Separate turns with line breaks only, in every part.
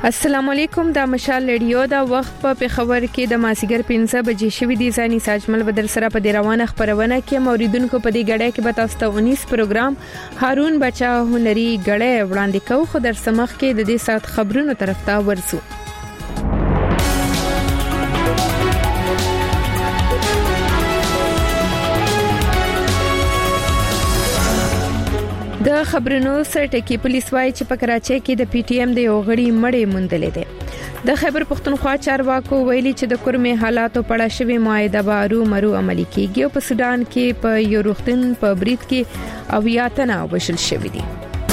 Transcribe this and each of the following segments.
السلام علیکم دا مشال ریډیو دا وخت په خبر کې د ماسیګر 5 بجې شوې دي ځاني ساجمل بدر سره په روانه خبرونه کې موریدونکو په دې غړې کې به تاسو ته 19 پروګرام هارون بچا هنري غړې وړاندې کوو خو در سمخ کې د دې سات خبرونو طرف ته ورسو د خبرونو سرټکی پولیس وايي چې په کراچۍ کې د پی ټی ایم د یو غړي مړې موندلې ده د خیبر پختونخوا چارواکو ویلي چې د کورمه حالاتو پړه شوی معاهده بارو مرو عملی کیږي او په سودان کې په یو روغتون په بریټ کې اویاتنه وشل شوې دي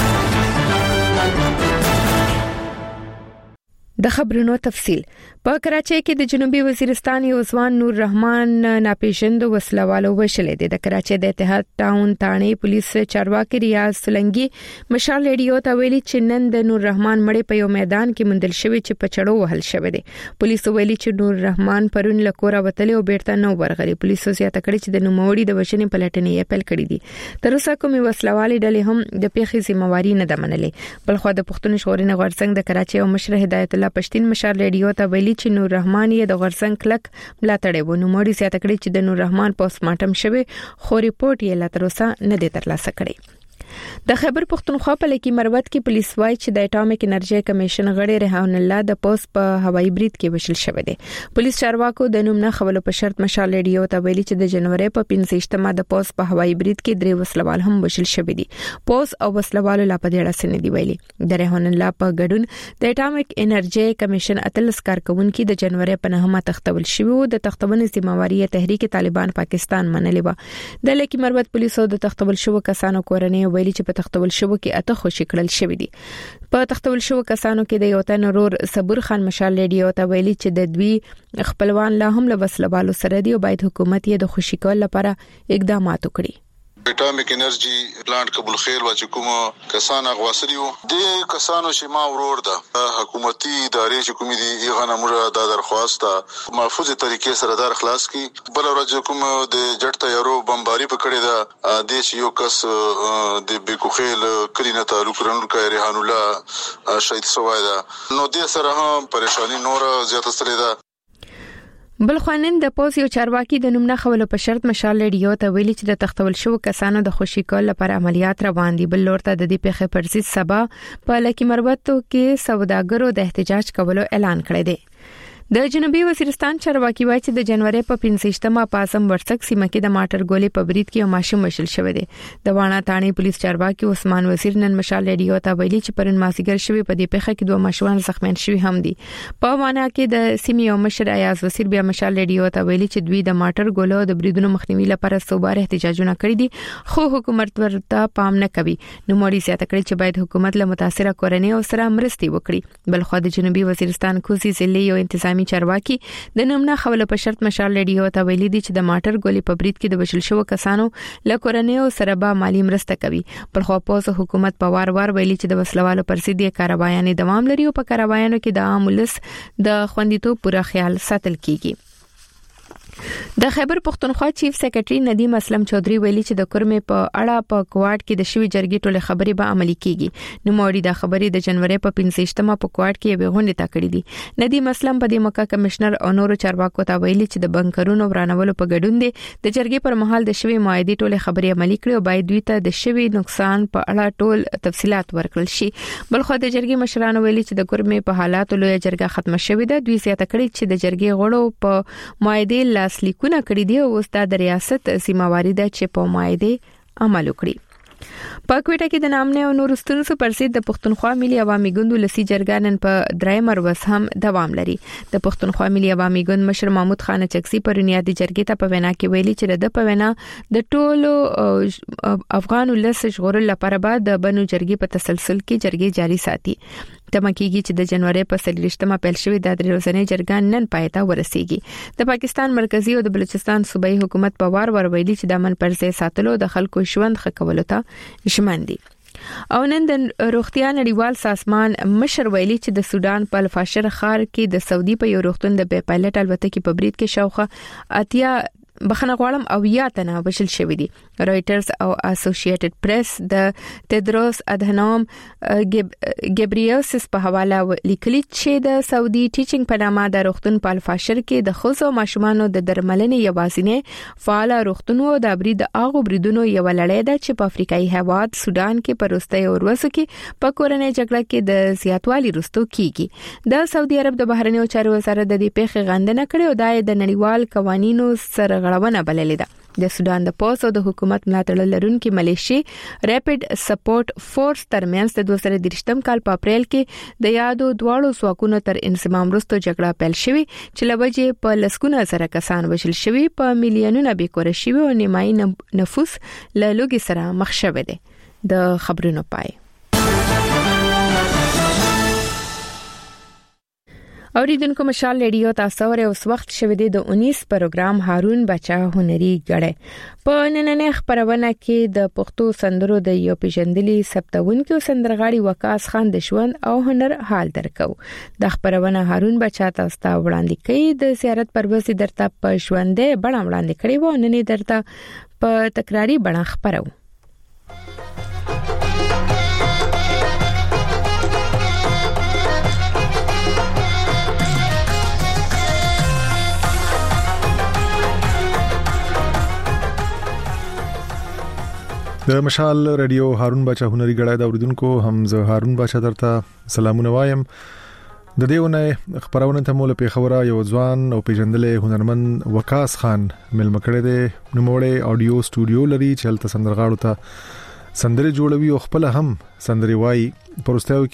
د خبرونو تفصيل په کراچۍ کې د جنوبي وزیرستان یو ځوان نور رحمان ناپېژند وسلوالو وشلې دي د کراچۍ د اتحاد ټاون تانې پولیس چارواکي ریاض سلنګي مشال ریډیو ته ویلي چې نن د نور رحمان مړې په یو میدان کې مندل شوی چې په چړو وهل شوی دي پولیس ویلي چې نور رحمان پرون لکورا وتلی او بیرته نو ورغلي پولیس زیاته کړي چې د نوموړي د وشنې پلټنې اپیل کړی دي تر اوسه کومي وسلوالي ډلې هم د پیښې ذمہواری نه ده منلې بلخو د پښتون شوري غورڅنګ د کراچۍ او مشر هدایت الله پښتين مشال ریډیو ته ویلي چې نور رحمان یې د غورڅنګ کلک ملاتړ و نو مړی زیاته کړی چې د نور رحمان پوسټ مارټم شوی خو ریپورت یې لا تر اوسه نه دی ترلاسه کړی د خیبر پختونخوا په لکی مروت کې پولیس وايي چې د اټامیک انرژي کمیشن غړي ریحان الله د پوسټ په هوایي بریډ کې وشل شوی دی پولیس چارواکو د نوم نه خبرو په شرط مشال ریډیو ته ویلي چې د جنوري په 15 د پوسټ په هوایي بریډ کې درې وسلوال هم وشل شوی دي پوسټ او وسلوالو لا په دې اړه سن دی ویلي د ریحان الله په ګډون د اټامیک انرژي کمیشن اتلس کارکونکو د جنوري په نهمه تختول شوی او د تختونې ذمہواری تحریک طالبان پاکستان منلې و د لکی مروت پولیسو د تختول شو کسانو کورنۍ ویلي چې په تختول شو کې اته خوشی کړل شوې دي په تختول شو کسانو کې د یو تن رور صبر خان مشال ریډیو ته ویلي چې د دوی خپلوان لا هم له وسلوالو سره دی او باید حکومت یې د خوشی کول لپاره اقدامات وکړي
اټامیک انرژي پلانټ قبول خیر و چې کوم کسان اغواسلیو د کسانو چې ما ورور ده حکومتي ادارې چې کوم دي یغه نمره د درخواست محفوظ طریقې سره در خلاص کی بل ورځ کوم د جټ تیارو بمباری پکړې ده د یو کس د بیکوخیل کلینه تعلق لرونکي ریحان الله شهید شوی ده نو د سره هم پریشانی نور زیاته سره ده
بل خوانند د پوز یو چارواکي د نوم نه خبرو په شرط مشال ریډیو ته ویلي چې د تختول شو کسانو د خوشی کول لپاره عملیات روان دي بل لورته د دې پیښې پر ضد سبا په لکی مروتو کې سوداګرو د احتجاج کولو اعلان کړی دی د جنوبي وزیرستان چارواکي وایي چې د جنوري په 15مه پاسم ورڅک سیمه کې د ماټر ګولې په بریټ کې ماشوم وشل شوی دی د وانا تانې پولیس چارواکي عثمان وزیر نن مشال ریډیو ته ویلي چې پرن ماسیګر شوی په دې پیښه کې دوه ماشومان زخمیان شوی هم دي په وانا کې د سیمې او مشر ایاز وزیر بیا مشال ریډیو ته ویلي چې دوی د ماټر ګولو د بریدونو مخنیوي لپاره صوبار احتجاجونه کړی دي خو حکومت ورته پام نه کوي نو موري زیاته کړی چې باید حکومت له متاثره کورنۍ سره مرستي وکړي بل خو د جنوبي وزیرستان کوزي ضلع یو انتظامی چارواکي د نوم نه خبرو په شرط مشال ریډیو ته ویلي دي چې د ماټر ګولې په بریټ کې د وشل شو کسانو له کورنۍ سره به مالی مرسته کوي پر خو په حکومت په وار ویلي چې د وسلوالو پر ضد کاروایانې دوام لري او په کاروایانو کې د عام ولس د خوندیتوب پوره خیال ساتل کیږي د خیبر پختونخوا چیف سیکریټری ندیم اسلم چودھری ویلي چې د کورمه په اړه په کوارټ کې د شوی جرګې ټوله خبرې به عملي کیږي نو موري د خبرې د جنوري په 15مه په کوارټ کې به غونډه تا کړې دي ندیم اسلم په دې موقع کمشنر او نورو چارواکو ته ویلي چې د بنکرونو ورانولو په ګډون دي د جرګې پر مهال د شوی معاهده ټوله خبرې عملي کړي او باید دوی ته د شوی نقصان په اړه ټول تفصيلات ورکړل شي بل خو د جرګې مشرانو ویلي چې د کورمه په حالاتو لوی جرګه ختم شوې ده دوی زیاته کړي چې د جرګې غړو په معاهده لیکونه کړی دی او استاد ریاست ذمہواری ده چې په معاهده عمل وکړي په کوټه کې د نامنه او نورستانو سو پرسید د پښتونخوا ملي عوامي ګوند لسی جرګانن په درایمر وس هم دوام لري د پښتونخوا ملي عوامي ګوند مشر محمود خان چکسي پر بنیادی جرګې ته په وینا کې ویلي چې د په وینا د ټولو افغان ولس ژغورل لپاره بعد د بنو جرګې په تسلسل کې جرګې جاري ساتي تمکیږي چې د جنوري په 30مه پیل شوې د درې ورځې جرګان نن پایته ورسیږي د پاکستان مرکزی او د بلوچستان صوبایي حکومت په وار ویلي چې د امن پر ځای ساتلو د خلکو ژوند ښه کولو ته ژمن دي او نن د روغتیا نړیوال سازمان مشر ویلي چې د سودان په الفاشر ښار کې د سعودي په یو روغتون د بې پایلټ الوتکې په بریټ کې شاوخه اتیا بخنه غواړم او یا تنه وشل شوې دي. رويټرز او اسوسییټډ پریس د تدروس ادهنوم ګبریوسس په حواله لیکلي چې د سعودي ټیچینګ په نامه د روغتون په الفاشر کې د خصو ماشومانو د درملنې یوازینه فعال روغتون او د برید اغو بریدونو یو لړۍ ده چې په افریقایي هواد سودان کې پروستي او ورسو کې په کورنۍ جګړه کې د زیاتوالي رستو کیږي. د سعودي عرب د بهرنیو چارو وزارت د دې پیښې غندنه کړې او د نړیوال قوانینو سره غړونه بللې ده. د سودان د پولیس او د حکومت ملاتړ لرونکي ملیشي ریپډ سپورټ فورس ترمنځ د 2023 کال په اپریل کې د یادو دواړو ځواکونو تر انضمام وروسته جګړه پیل شوې چې لوجه په لسګونه زره کسان وژل شوي، په میلیونونو بیکاره شوي او نیمایي نفوس له لوګي سره مخ شوی دی. د خبرونو پای. اوریدونکو مشال ریډیو تاسو ورې اوس وخت شوه دی د 19 پروګرام هارون بچا هنري غړې په نننې خبرونه کې د پښتو سندرو د یو پیژندلي سپتاونکو سندرغاړي وقاص خان د ژوند او هنر حال درکو. د خبرونه هارون بچا تاسو ته وړاندې کوي. د زیارت پروازي درته په ژوندې بڼه وړاندې کړي وو، نن درته په تکراری بڼه خبرو.
د مشال ریډیو هارون بچا هنري غړای دا اوریدونکو هم زه هارون بچا درته سلامونه وایم. د دېونه خبرونه ته مول په خبره یو ځوان او پیژندلې هنرمند وقاص خان ملمکړه دې نوموړی اډیو سټوډیو لري چې هلته سندرغاړو ته سندري جوړوي او خپل هم سندري وای. پرستاو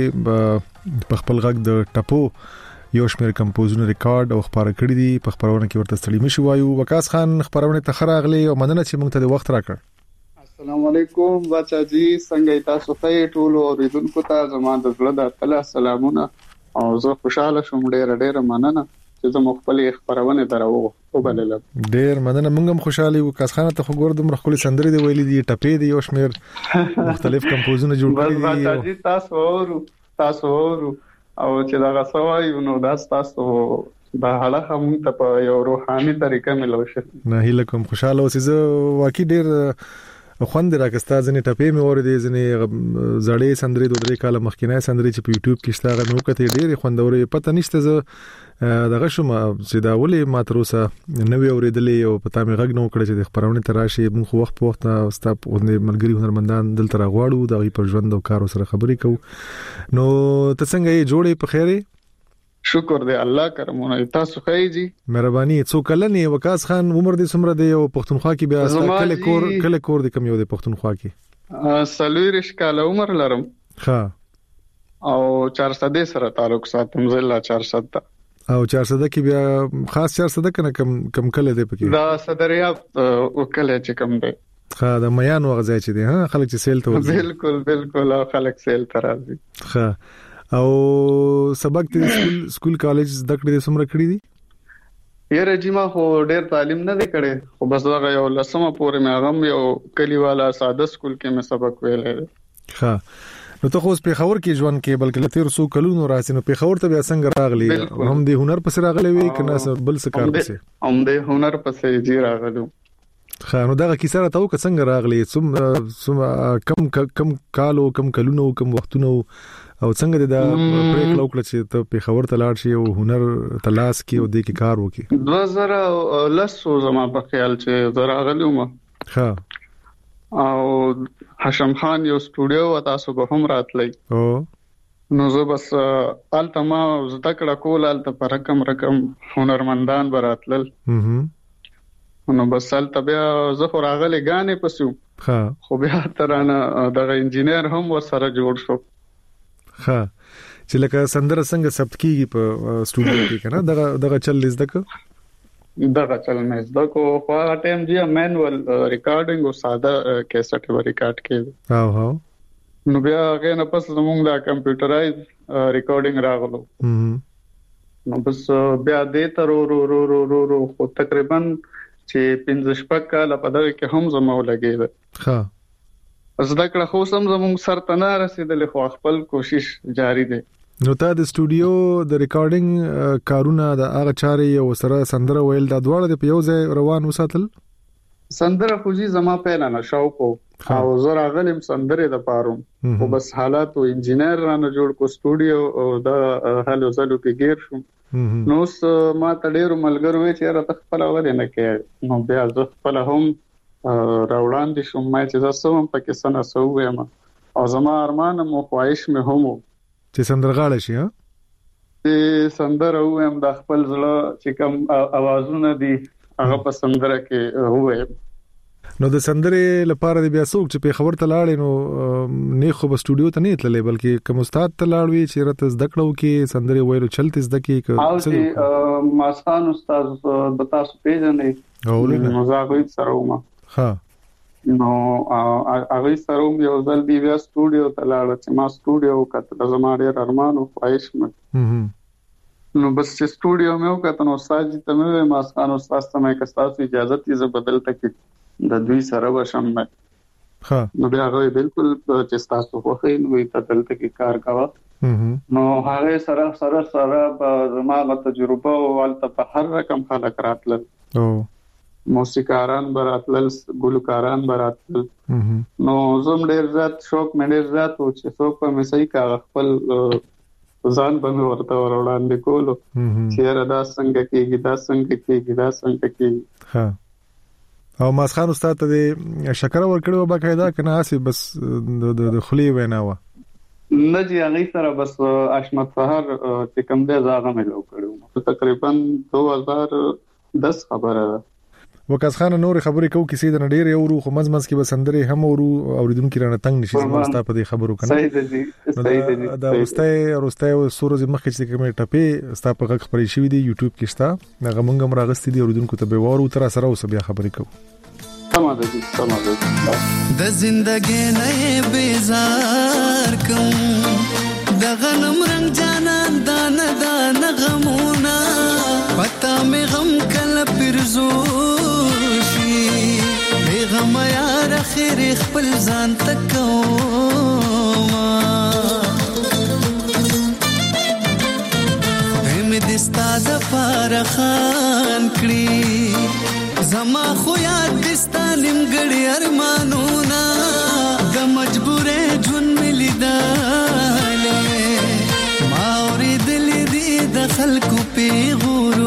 کې په خپل غږ د ټپو یو شمېر کمپوزونه ریکارډ او خبره کړې دي. په خبرونه کې ورته ستړي مشي وایو. وقاص خان خبرونه ته خراغلي او مننه چې موږ ته د وخت راکړ.
السلام علیکم بچا جی، څنګه تاسو ته ټول اوریدونکو ته زموږ د زړه د تل سلامونه او زه خوشاله شوم. ډېر مننه چې زه خپل خبرونه درو او بلل. ډېر
مننه، موږ هم خوشاله یو. وقاص خان ته خو ګور د مرخلي سندري دی ویلي دي، ټپې دی، یو شمېر مختلف کمپوزونه جوړ کړي دي.
بچا جی تاسو او چې دا غسوای نو دا تاسو دا حاله هم ته په یو روحاني طریقه ملوشه.
نه هیله کوم خوشاله اوسې. زه واقعي ډېر خوند راکستا ځنې ټپې مې اوریدې، ځنې زړې سندري د 3 کال مخکینه سندري چې په یوټیوب کې شته نو کته ډېر خوندورې پته نشته. زه دغه شوم چې دا ولې ما تر اوسه نوې اوریدلې او پته مې غږ نو کړ چې د خبرونه تراشي. موږ وخت په وخت ستاپ ملګری هنرمندان دلته راغواړو د پر ژوند او کار سره خبرې کوو. نو ته څنګه یې جوړې په خیره؟
شکر دی الله کرمونه. تاسو خیجی
مهرباني. څو کلنې وقاص خان عمر دې سمره دی او پښتونخوا کې بیا کله کور د کم یو د پښتونخوا کې؟
سلویرش کال عمر لرم.
ها
او 400 سره تعلق ساتم. زله 400
او 400 کې بیا خاص 400 کنه کم کله دی پکې؟
دا صدریا وکله چې کم دی.
ها د میانو غځای چې دی. ها خلک چې سیل
ته بالکل او خلک سیل ته راځي.
ها او سبق ته سکول کالج د کړې سمره کړې دي؟
یره جما خو ډېر تعلیم نه دی کړې، خو بس دا یو لسمه پورې مې هغه یو کلیواله ساده سکول کې مې سبق ویلې.
ها نو ته خو په خبر کې ژوند کې بلکې تیر سو کلونو راسي نو په خبر ته بیا څنګه راغلی؟ هم د هنر پسې راغلی وي کنه بل څه کار پسې؟
هم د هنر پسې جی راغلو.
خا نو دا کیسه راته او څنګه راغلی؟ کم کالو کم کلونو کم وختونو او څنګه دا پریکړه وکړه چې ته په خبر ته لاړ شې او هنر تلاش کې او د کې کار وکړي؟
2010 زما په خیال چې زه راغلم.
ها
او حشم خان یو سټوډیو تاسو به هم راتلی. نو زه بس الته ما زده کړه کول، الته پر رقم هنرمندان براتل. نو بس الته بیا زه خو راغلی غانې پسو. خو بیا ترانه دغه انجینیر هم ورسره جوړ شو.
ها چې لکه سندره څنګه ثبت کیږي په سټوډیو کې کنه دغه چل لزدک
دغه چل مې زدکو خو هغه ټایم دی مینوال ریکارډینګ او ساده کیسټ و ریکارډ کړي.
ها
نو بیا هغه نه پس زموږ د کمپیوټرایز ریکارډینګ راغلو. نو بس بیا دې تر ورو خو تقریبا چې 15 کال په دغه کې هم زمو لګیږي.
ها
زده کړه خو سم زموږ سر ته نه رسیدلې، خو خپل کوشش جاری دی.
نو تا د سټوډیو د ریکارډینګ کارونه د هغه چاري او سره سندره ویل د دواړه د پیوځ روان وساتل
سندره خو جی زما پیل نه شاو کو او زرا غلم سندره د پاروم او بس حالات او انجینیر رانه جوړ کو سټوډیو او د هلو زلو کې گیر شو نو ما تډیر ملګرو چې را تخپل ولې نه کې نو بیا زه خپل هم راوړان دي شوم ما چې زه سوم پکې سنه سوم او زما ارمان مو خواهش مې هم
چې سندرغاړی شي
چې سندره وایم د خپل زړه چې کوم اوازونه دي هغه په سندره کې وایم
نو د سندرې لپاره د بیا څوک چې په خبر ته لاړې نو نه خو په سټوډیو ته نه تللې بلکې کوم استاد ته لاړوي چې راته زده کړو کې سندرې وایلو چلته زده کې
او چې ماسخان استاد د تاسو پیژنې او نو زاغوي سره ومه
ها
نو هغه سره یو ځل بیا سټوډیو ته لاړ چې ما سټوډیو کته زما ډېر ارمان او خواهش مې نو بس چې سټوډیو مې وکړ نو استاد ته مې ماسخان استاد ته مې کستاسو اجازه تي زه بدل تک د دوی سره وشم
ها
نو بیا هغه بالکل چې تاسو خو خې نو ته دلته کې کار کاوه نو هغه سره په ما تجربه او البته په هر رقم خلک راتل
او
موسیقاران براتل ګلوکاران براتل نو زم ډېر زیات شوق مې ډېر زیات او چې څوک په مسای کا خپل ځان باندې ورته وړاندې کولو چې ردا څنګه کېږي
ها او ماسخان استاد ته شکر ورکړو باقاعده کنه اسی بس د خلی وینا و
نه جی هغه سره بس اشمت سحر چې کوم دې زاغه مې لو کړو تقریبا 2010 خبره
وکاس خان نور خبرې کو کیسې د نډیر یو خو مزمز کې بسندري هم ورو اوریدونکو رانه تنگ نشي زموږ په دې خبرو کنه
صحیح دي
دا روسته سورز مخکې چې کومه ټپې ستا په غږ خبرې شوې دي یوټیوب کې شته هغه مونږ هم راغستې دي اوریدونکو ته به وورو تر سره اوس بیا خبرې کوو
د زندګۍ نه بیزار کوم د غنم رنگ جانان دان غمونه پتا مې غم کله پرزو غم یار خیر خپل ځان تکوما دیم دستا د پار خان کړي زما خو یاد دستا نیمګړی ارمانونه د مجبورې ژوند ملي داله ما اورېدلې دي د خلکو پیغورونه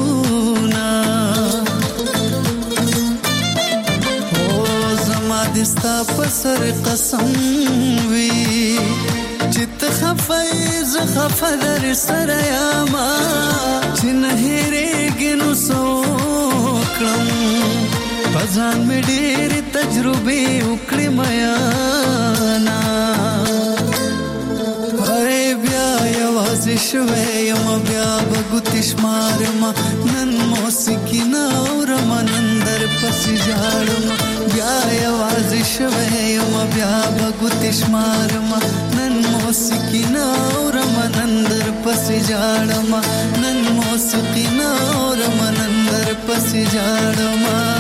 دستا پسر قسم وی چت خفیز خفدر سره یاما چې نه هېرېږي نو سوکړم پځان مې ډېرې تجربې وکړې میانا بیا یوازې شوی یم بیا به ګوتې شمارم نن موسیقي نه اورم نن در پسې ژاړم بیا یوازې شوی یم بیا به ګوتې شمارم نن موسیقي نه اورم نن در پسې ژاړم نن موسیقي نه اورم نن در پسې ژاړم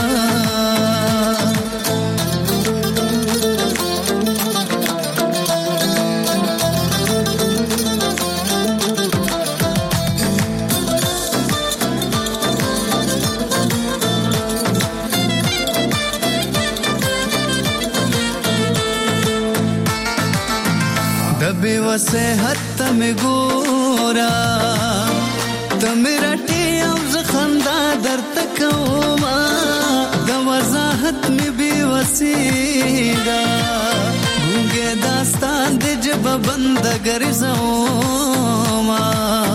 بے وسهت تم ګورا تم رټي او زخندا درته کوما د وضاحت می بے وسیدا ګونګه داستان د جب بند ګرځوما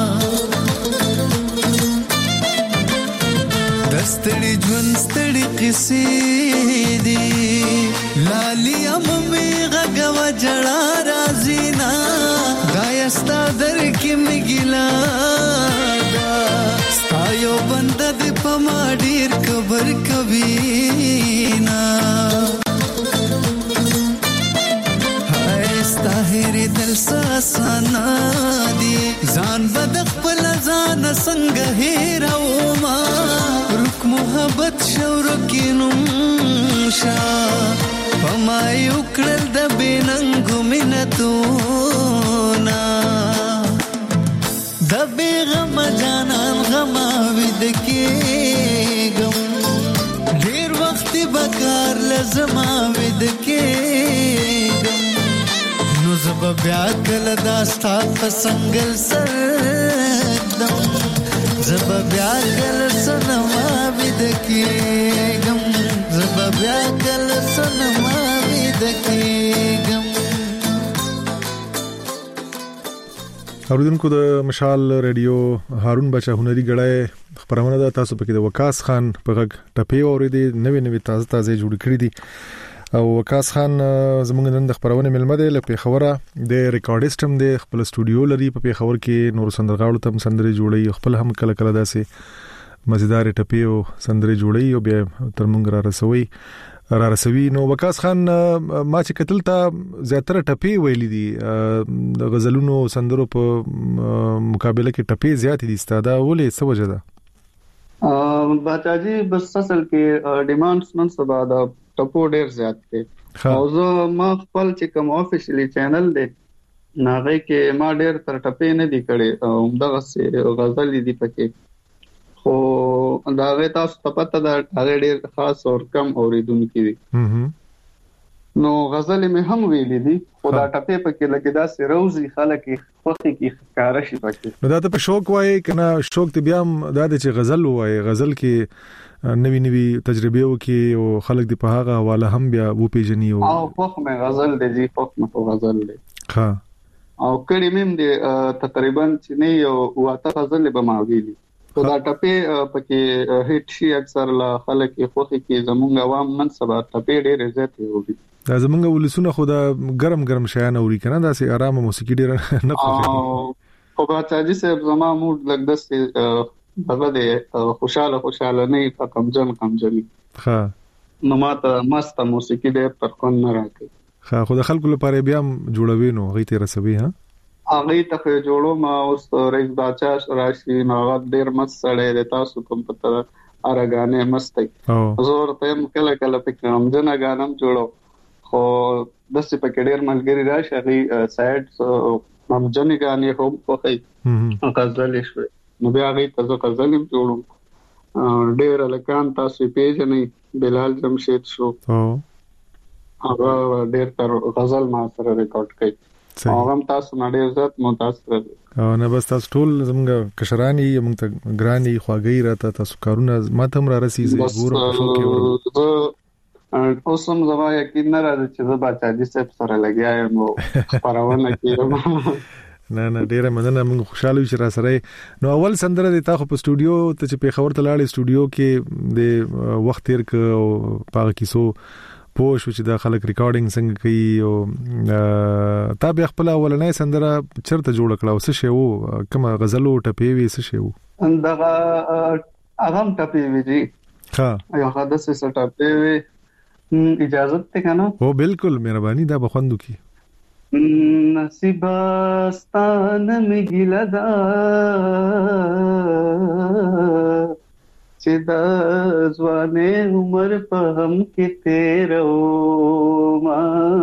دستړي ژوند ستړي قصې دي لالي امي غغو جړا رازینا دایستا در کې مګلا دا ستایو بند د پما ډیر خبر کوینا هايستا هري دل ساسانا دي ځان بد خپل ځان څنګه هیروما رک محبت شور کینم شا پما یو کړل د بیننګ مينتونا زبې غم جانان غماوي د کېږم ډېر وخت بکار لزما ود کېږم نو زب بیا کله داستا پسنګل سردم زب بیا کله سنما ود کېږم زب بیا کله سنما ود کېږم.
اوریدونکو د مشال ریډیو هارون بچا هنري غړای خبرونه ده تاسو پکې د وکاس خان په غږ ټپې اوریدي نوې تازه جوړ کړې دي او وکاس خان زموږ نن د خبرونه ملمه ده لپاره خبره د ریکارډیست هم د خپل استودیو لري په خبر کې نور سندرغاړو تم سندري جوړي خپل هم کله داسې مزیدار ټپې او سندري جوړي او بیا تر موږ را رسوي. نو وکاس خان ما چې کتل تا زیاتره ټپې ویلې دي د غزلونو سندرو په مقابله کې ټپې زیات دي ستاده ولې څه وجه ده؟
باچاجي بس اصل کې ډیمانډز نن سبا د ټپو ډیر زیات دي او زه ما خپل چې کوم افیشلی چینل دی ناغه کې ما ډیر تر ټپې نه دي کړې دغه غزل دي پکې خو دا غي تاسو ته پته ده هغه ډیر خاص او کم اوریدونکو دي نو غزل مې هم ویلې دي خو دا ټپې پکې لګیدا سي روزي خلک خوخي کې ښکار شي پکې
نو دا ته په شوق وای کنه شوق ته بیا دا د چې غزل وای غزل کې نوی تجربه وکي او خلک دی په هغه حواله هم بیا و پیژني او
خوخ مې غزل دی خوخ مې غزل دی
ها
او کړي مې تقریبا چې نه یو واته غزل به ما ویلي خو دا ټپې پکې هیټ شي اکثر لا خلک خوخي کې زمونږ عوام نن سبا ټپې ډېر عزت وي
دا زمونږ ولسونه خو دا ګرم شیان اوري کنه دا سي آرامه موسیقي ډېر نه خوښي
خو باچاجي صاحب زما موډ لګ دسته هغه دې خوشاله نه کمجن
ها
نو ماته مست موسیقي دې پر کون نه راکې
ها خو د خلکو لپاره بیا جوړوي نو غي ته رسوي ها
هغه ته جوړو ما اوس رئیس باچا راشي نو هغه ډیر مست سړی دی تاسو کوم پته ارګانې مست دی زور ته کله په کمجن غانم جوړو خو دسه په ډیر ملګری راشي هغه سایډ کمجن غانې هم کوي غزل شوي نو بیا هغه ته غزل جوړو ډیر لکان تاسو پیژنې بلال جمشید شو هغه ډیر تر غزل ما سره ریکارډ کړي هغه تاسو نړۍ عزت متاثر
او نه بس تاسو ټول زموږ کشرانی موږ ته ګرانی خواږی راته تاسو کارونه ماته هم را رسیږي ګورم په شو کې
اوسم زما یقین نه راځي چې زه باچاجي صاحب سره لګیا یم او خبرونه کوم
نه ډیره مننه موږ خوشاله یو چې را سره نو اول سندره د تاسو په استودیو ته چې په خبر تلاړې استودیو کې د وخت تیر ک او پاره کیسو پوه شو چې دا خلک ریکارډینګ څنګه کوي او تا به خپل اولنې سندره چرته جوړ کړه او څه شی وو کوم غزلو ټپې وي څه شی وو
اندغه اغم ټپې وی دي
ها
یو حدث څه ټپې وي اجازه ته کنه
او بالکل مهرباني دا بخوندو کی
نصیب ستانه مګیلا دا چې د ځوانې عمر په هم کې تیرو ما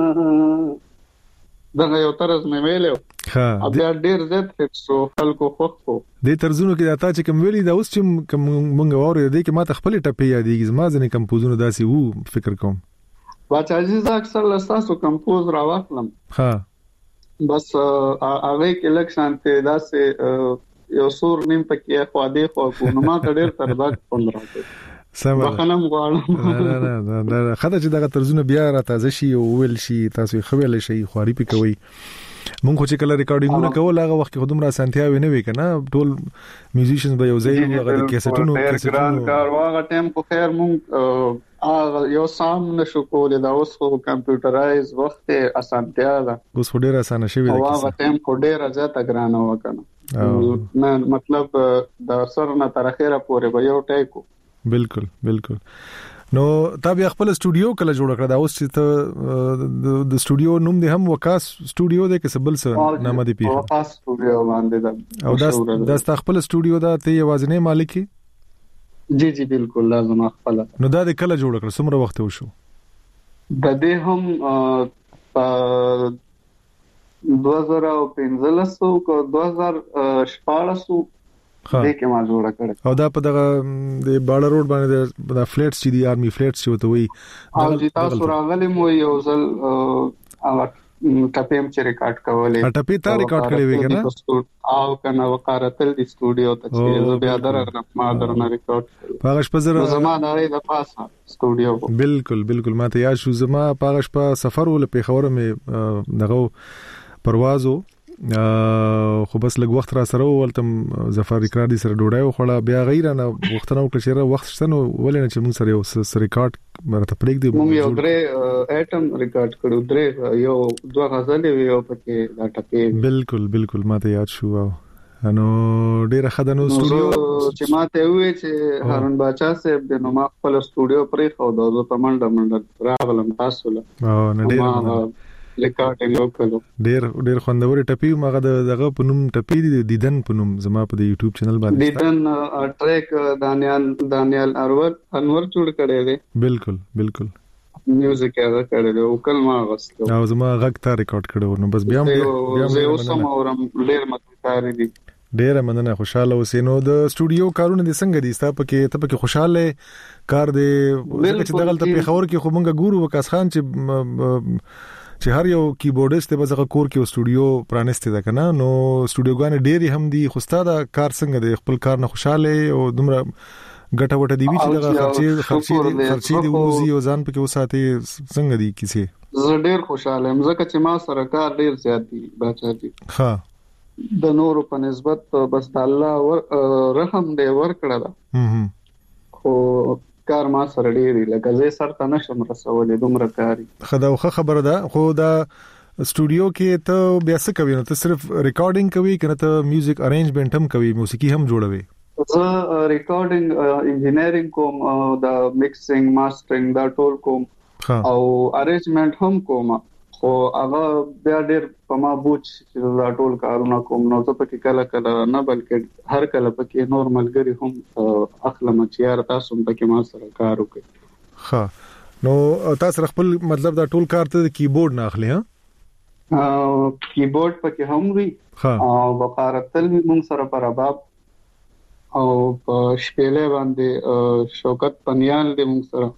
دا یو طرز مې ویلو
ها
بیا ډیر زیات هڅو خلکو خوخو
د ترزونو کې دا چې کوم ویلي دا اوس چې مونږ واره دي کې ما تخپل ټپې یادېږي ما ځنې کمپوزونه داسي وو فکر کوم
باچاجي ز اکثر لستاسو کمپوز راوخلم
ها
بس هغه کې لک شانته داسې یو سور نیم پکې خو دې خو نو ما ته ډېر تر دا پوند راځي
سم
بخنم غواړم
نه خدای چې دا ترزونه بیا را تازه شي او ویل شي تاسو خبرل شي خواري پې کوي مونږ چې کله ریکارډینګونه کول هغه وخت کې خودم را سنتیا ویني وی کنه ټول میوزیشنز به یو ځای هغه د کیسټونو
کار واغه ټیم کو خیر مونږ یو سام نشو کولای دا اوس خو کمپیوټرایز وخت اسانتیا ده
اوس ډیر اسانه شوی دی
واغه ټیم کو ډیر زیاته ګرانه وکنه نه مطلب دا سر نه تر اخره پورې به یو ټایکو
بالکل نو تا بیا خپل استودیو کله جوړ کړ دا اوس چې ته د استودیو نوم دی هم وکاس استودیو دی کې سبل سره نامه دی پیښه
وکاس استودیو باندې دا
او دا خپل استودیو دا ته یوازینی مالک
جی بالکل لازم خپل
نو دا د کله جوړ کړ څومره وخت وشو
د دې هم 2015 کو 2014 دې کې ما جوړ کړ.
او دا په دغه د باړه روډ باندې د فلیټس چې دی آرمي فلیټس چې وته وي
او چې تاسو راغلی مو یو ځل ټپیم چې ریکارډ کولې
ټپې تا ریکارډ کړې وې کنه
او کنه وقارتل د سټوډیو ته چې بیا درنه ما درنه ریکارډ
پاغش په زره
زمانه لري د پاسه سټوډیو
بالکل ماته یاد شو زما پاغش په سفر ول په خوره مې دغه پروازو خو بس لږ وخت را سره ولتم ظفر ریکارډ سره ډوډۍ وخړه بیا غیر نه وخت نه وکړ چې وخت شته نو ولې نه چې موږ سره یو ریکارډ مرته پریک دی
موږ یو درې اټم ریکارډ کړو درې یو دوه غزلې یو پکې دا ټپې
بالکل ماته یاد شو نو ډیره خدانو سټوډیو
چې ماته وې چې هارون باچا صاحب د نو ما خپل سټوډیو پرې خو د په منډه راغلم تاسو له
نه ډیره
ریکارډینګ وکړو
ډیر خوندور ټپی مغه دغه پنوم ټپی دي دیدن پنوم زما په یوټیوب چینل باندې
دیدن ټریک دانیال انور جوړ کړی دی بالکل میوزیک هغه کړی دی او کلمه غوښتو
او زما غږ تا ریکارډ کړو نو بس بیا
زه اوسم اورم ډیر متکاری دي
ډیره مننه خوشاله اوسینو د سټوډیو کارونه د څنګه دي ستا پکې خوشاله کار دی چې دغه ته په خبر کې خو مونږ ګورو وکاس خان چې هر یو کیبورډیست به زغه کور کې سټوډیو پرانسته ده کنه نو سټوډیوګان ډېری هم دي خو ستاده کار څنګه دی خپل کار نه خوشاله او دومره ګټه وټه دی چې دغه خرچي دی وزي او ځان پکې وساتي څنګه دی کیسه
زه ډېر خوشاله یم ځکه چې ما سره کار ډېر زیات دی بچا دي
ها
د نورو په نسبت بس الله رحم دې ورکړه ده خو کار ما سره ډېری لکه زه سره نشم رسولې دومره کاری
خداوخه خبره ده خو دا سټوډیو کې ته بیا څه کوي نو ته صرف ریکارډینګ کوي کنه ته میوزیک ارینجمنت هم کوي موسیقي هم جوړوي
زه ریکارډینګ انجینیرینګ کوم دا میکسینګ ماسترینګ دا ټول کوم او ارینجمنت هم کوم خو هغه بیا ډېر په ما بوج چې دا ټول کارونه کوم نو ته پکې کله نه بلکې هر کله پکې نورمال ګری هم اخلم چې یار تاسو پکې ما سره کار وکړي
ها نو تاسو خپل مطلب دا ټول کار ته کیبورډ نه اخلي ها
کیبورډ پکې هم وی او وقارتل موږ سره پر اباب او شپېلې باندې شوکت پنیال دې موږ سره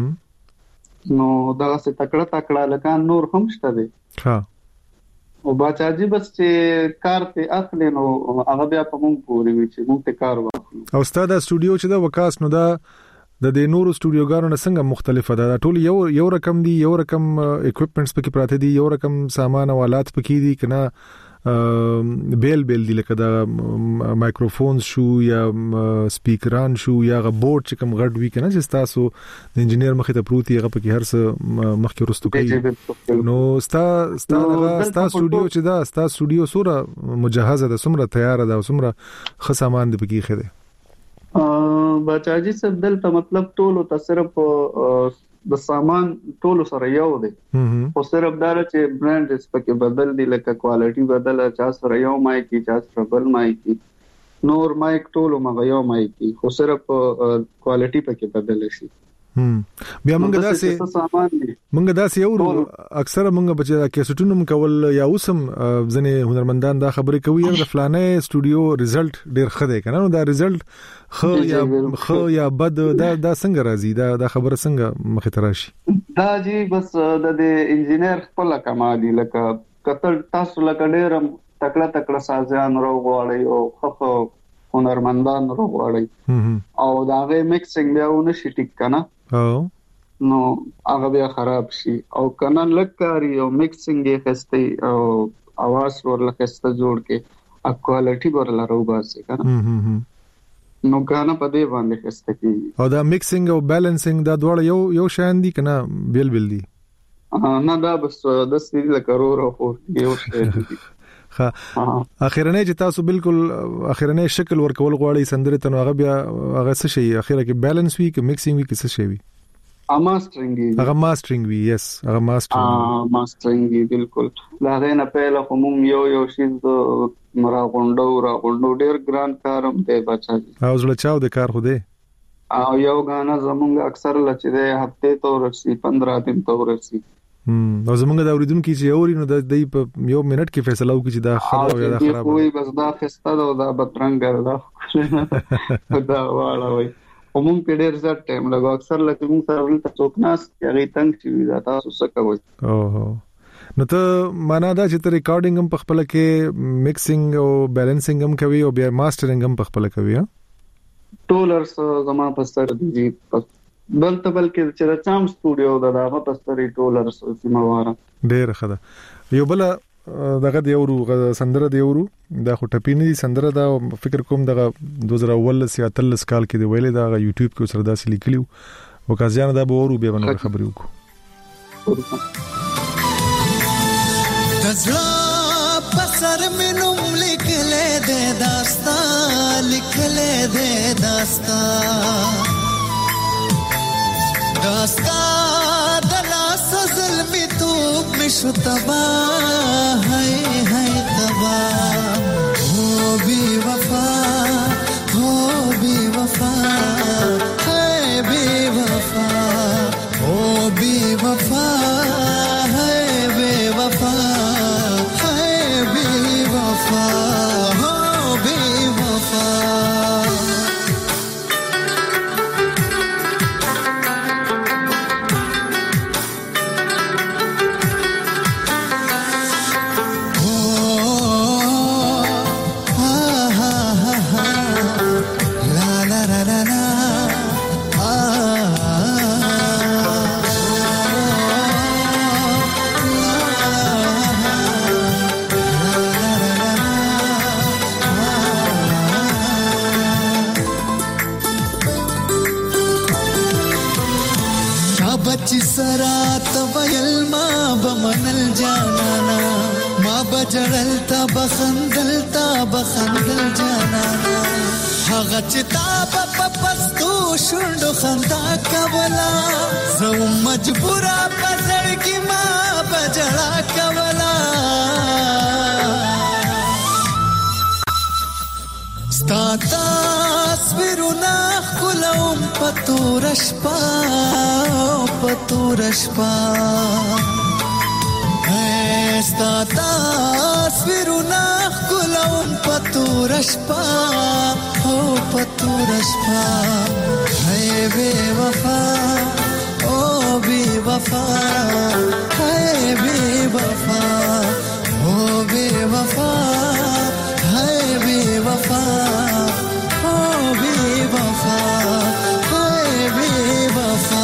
نو دا څه تکړه لکه نور هم شته دي
ها
او باچاجي بس چې کار ته اخلي نو هغه بیا په موږ پورې وي چې موږ ته کار واخلو
او ستاسو سټوډیو چې دا وکاس نو دا د نورو سټوډیوګانو نه څنګه مختلفه ده ټول یو رقم دي یو رقم اکوئپمنټس پکې پراته دي یو رقم سامان او آلات پکې دي کنه بیل دی لکه دا مایکروفون شو یا سپیکران شو یا غ بورډ چې کوم غټ وی کنه چې تاسو د انجینیر مخې ته پروتي هغه پکې هر څه مخکې رستو کوي نو ستا سټوډیو چې دا ستا سټوډیو سوره مجهزه ده سمره تیار ده او سمره خصامان دی پکې خره
بچاجي سب دلته مطلب ټولو ته صرف د سامان ټولو سره یو دی خو صرف دا چې برانډ سپکه بدل دي لکه کوالټي بدل چا سره یو مایک چا سره بل مایک نور مایک ټولو مغه یو مایک خو صرف کوالټي پکې بدل شي
بیا موږ داسې یو اکثر موږ بچا کیسټونو کول یا اوسم ځنه هنرمندان دا خبرې کوي د فلانه سټوډیو ریزلټ ډیر خده کنه نو دا ریزلټ خو یا بد دا څنګه راځي دا خبره څنګه مخې ته راشي
دا جی بس د انجینیر خپل کمالي لکه کتل تاسو لکه ډیر تکړه سازیان راغواړي او خو هنرمندان راغواړي او داغه میکسینګ بیا ونه شي ټیک کنه نو هغه بیا خراب شي او کنه لکاري او میکسینګ یې خسته او आवाज ورله خسته جوړ کې اکوالټي ورله روباسي کنه نو غانا په دې باندې خسته کی
او دا میکسینګ او بیلانسینګ دا دواړه یو شان دي کنه بیل دي
نه دا بس د سړي له کرور او یو شی دي
اخیرنه چې تاسو بالکل اخیرنه شکل ورکول غواړي سندره ته هغه بیا هغه څه شي اخیره کې بیلانس وی کې میکسینګ وی کې څه شي وی هغه ماسترینګ وی یس هغه
ماسترینګ بالکل لا نه پهله کوم یو شی د مرا غونډو ډیر ګران کارم ته بچا
او زړه چاو د کار خو دی
او یو غانا زمونږ اکثر لچې د هفته تو ورسي 15 دن تو ورسي
نو زمونږ دا اوریدونکو چې اوري نو د یو منټ کې فیصله وکړي چې دا خراب یا دا خراب
وي بس دا خسته دا بترنګ دا واړه وي کوم په ډیر ځات ټایم لګو اکثر لکه موږ سره ولته څوکناس هغه تنګ شي دا تاسو څه کوئ
نو ته معنا دا چې ته ریکارډینګ هم په خپل کې میکسینګ او بیلنسینګ هم کوي او بیا ماسترینګ هم په خپل کوي
ټولرز زما په سر دي بلته بلکې چې د چام سټوډیو دا هغه په سر ټولرز سیمواره ډیر
خدا یو بل دغه دی ورو سندره دی ورو دا خو ټپینی سندره دا فکر کوم دغه 2013 یا 13 کال کې دی ویلې دا یوټیوب کې سره داسې لیکلیو وکازیان دا به ورو به نو خبرې وکړو
دزړه پسر منوم لیکلې د داستا لیکلې د داستا داستا د لاس ظلمي توپ مشو تبا هاي هاي تبا هو بي وفا هاي بي وفا هو بي وفا جړلتا بخندل جانانا هغه چې تا په پستو شوندو خندا کولا زه مجبورا پزړګي ما بجړا کولا ستا تصویرونه خلوم پتور شپا ستا تصویرونه خلوم پتور شپا ہے بے وفا او بے وفا ہے بے وفا او بے وفا ہے بے وفا او بے وفا ہے بے وفا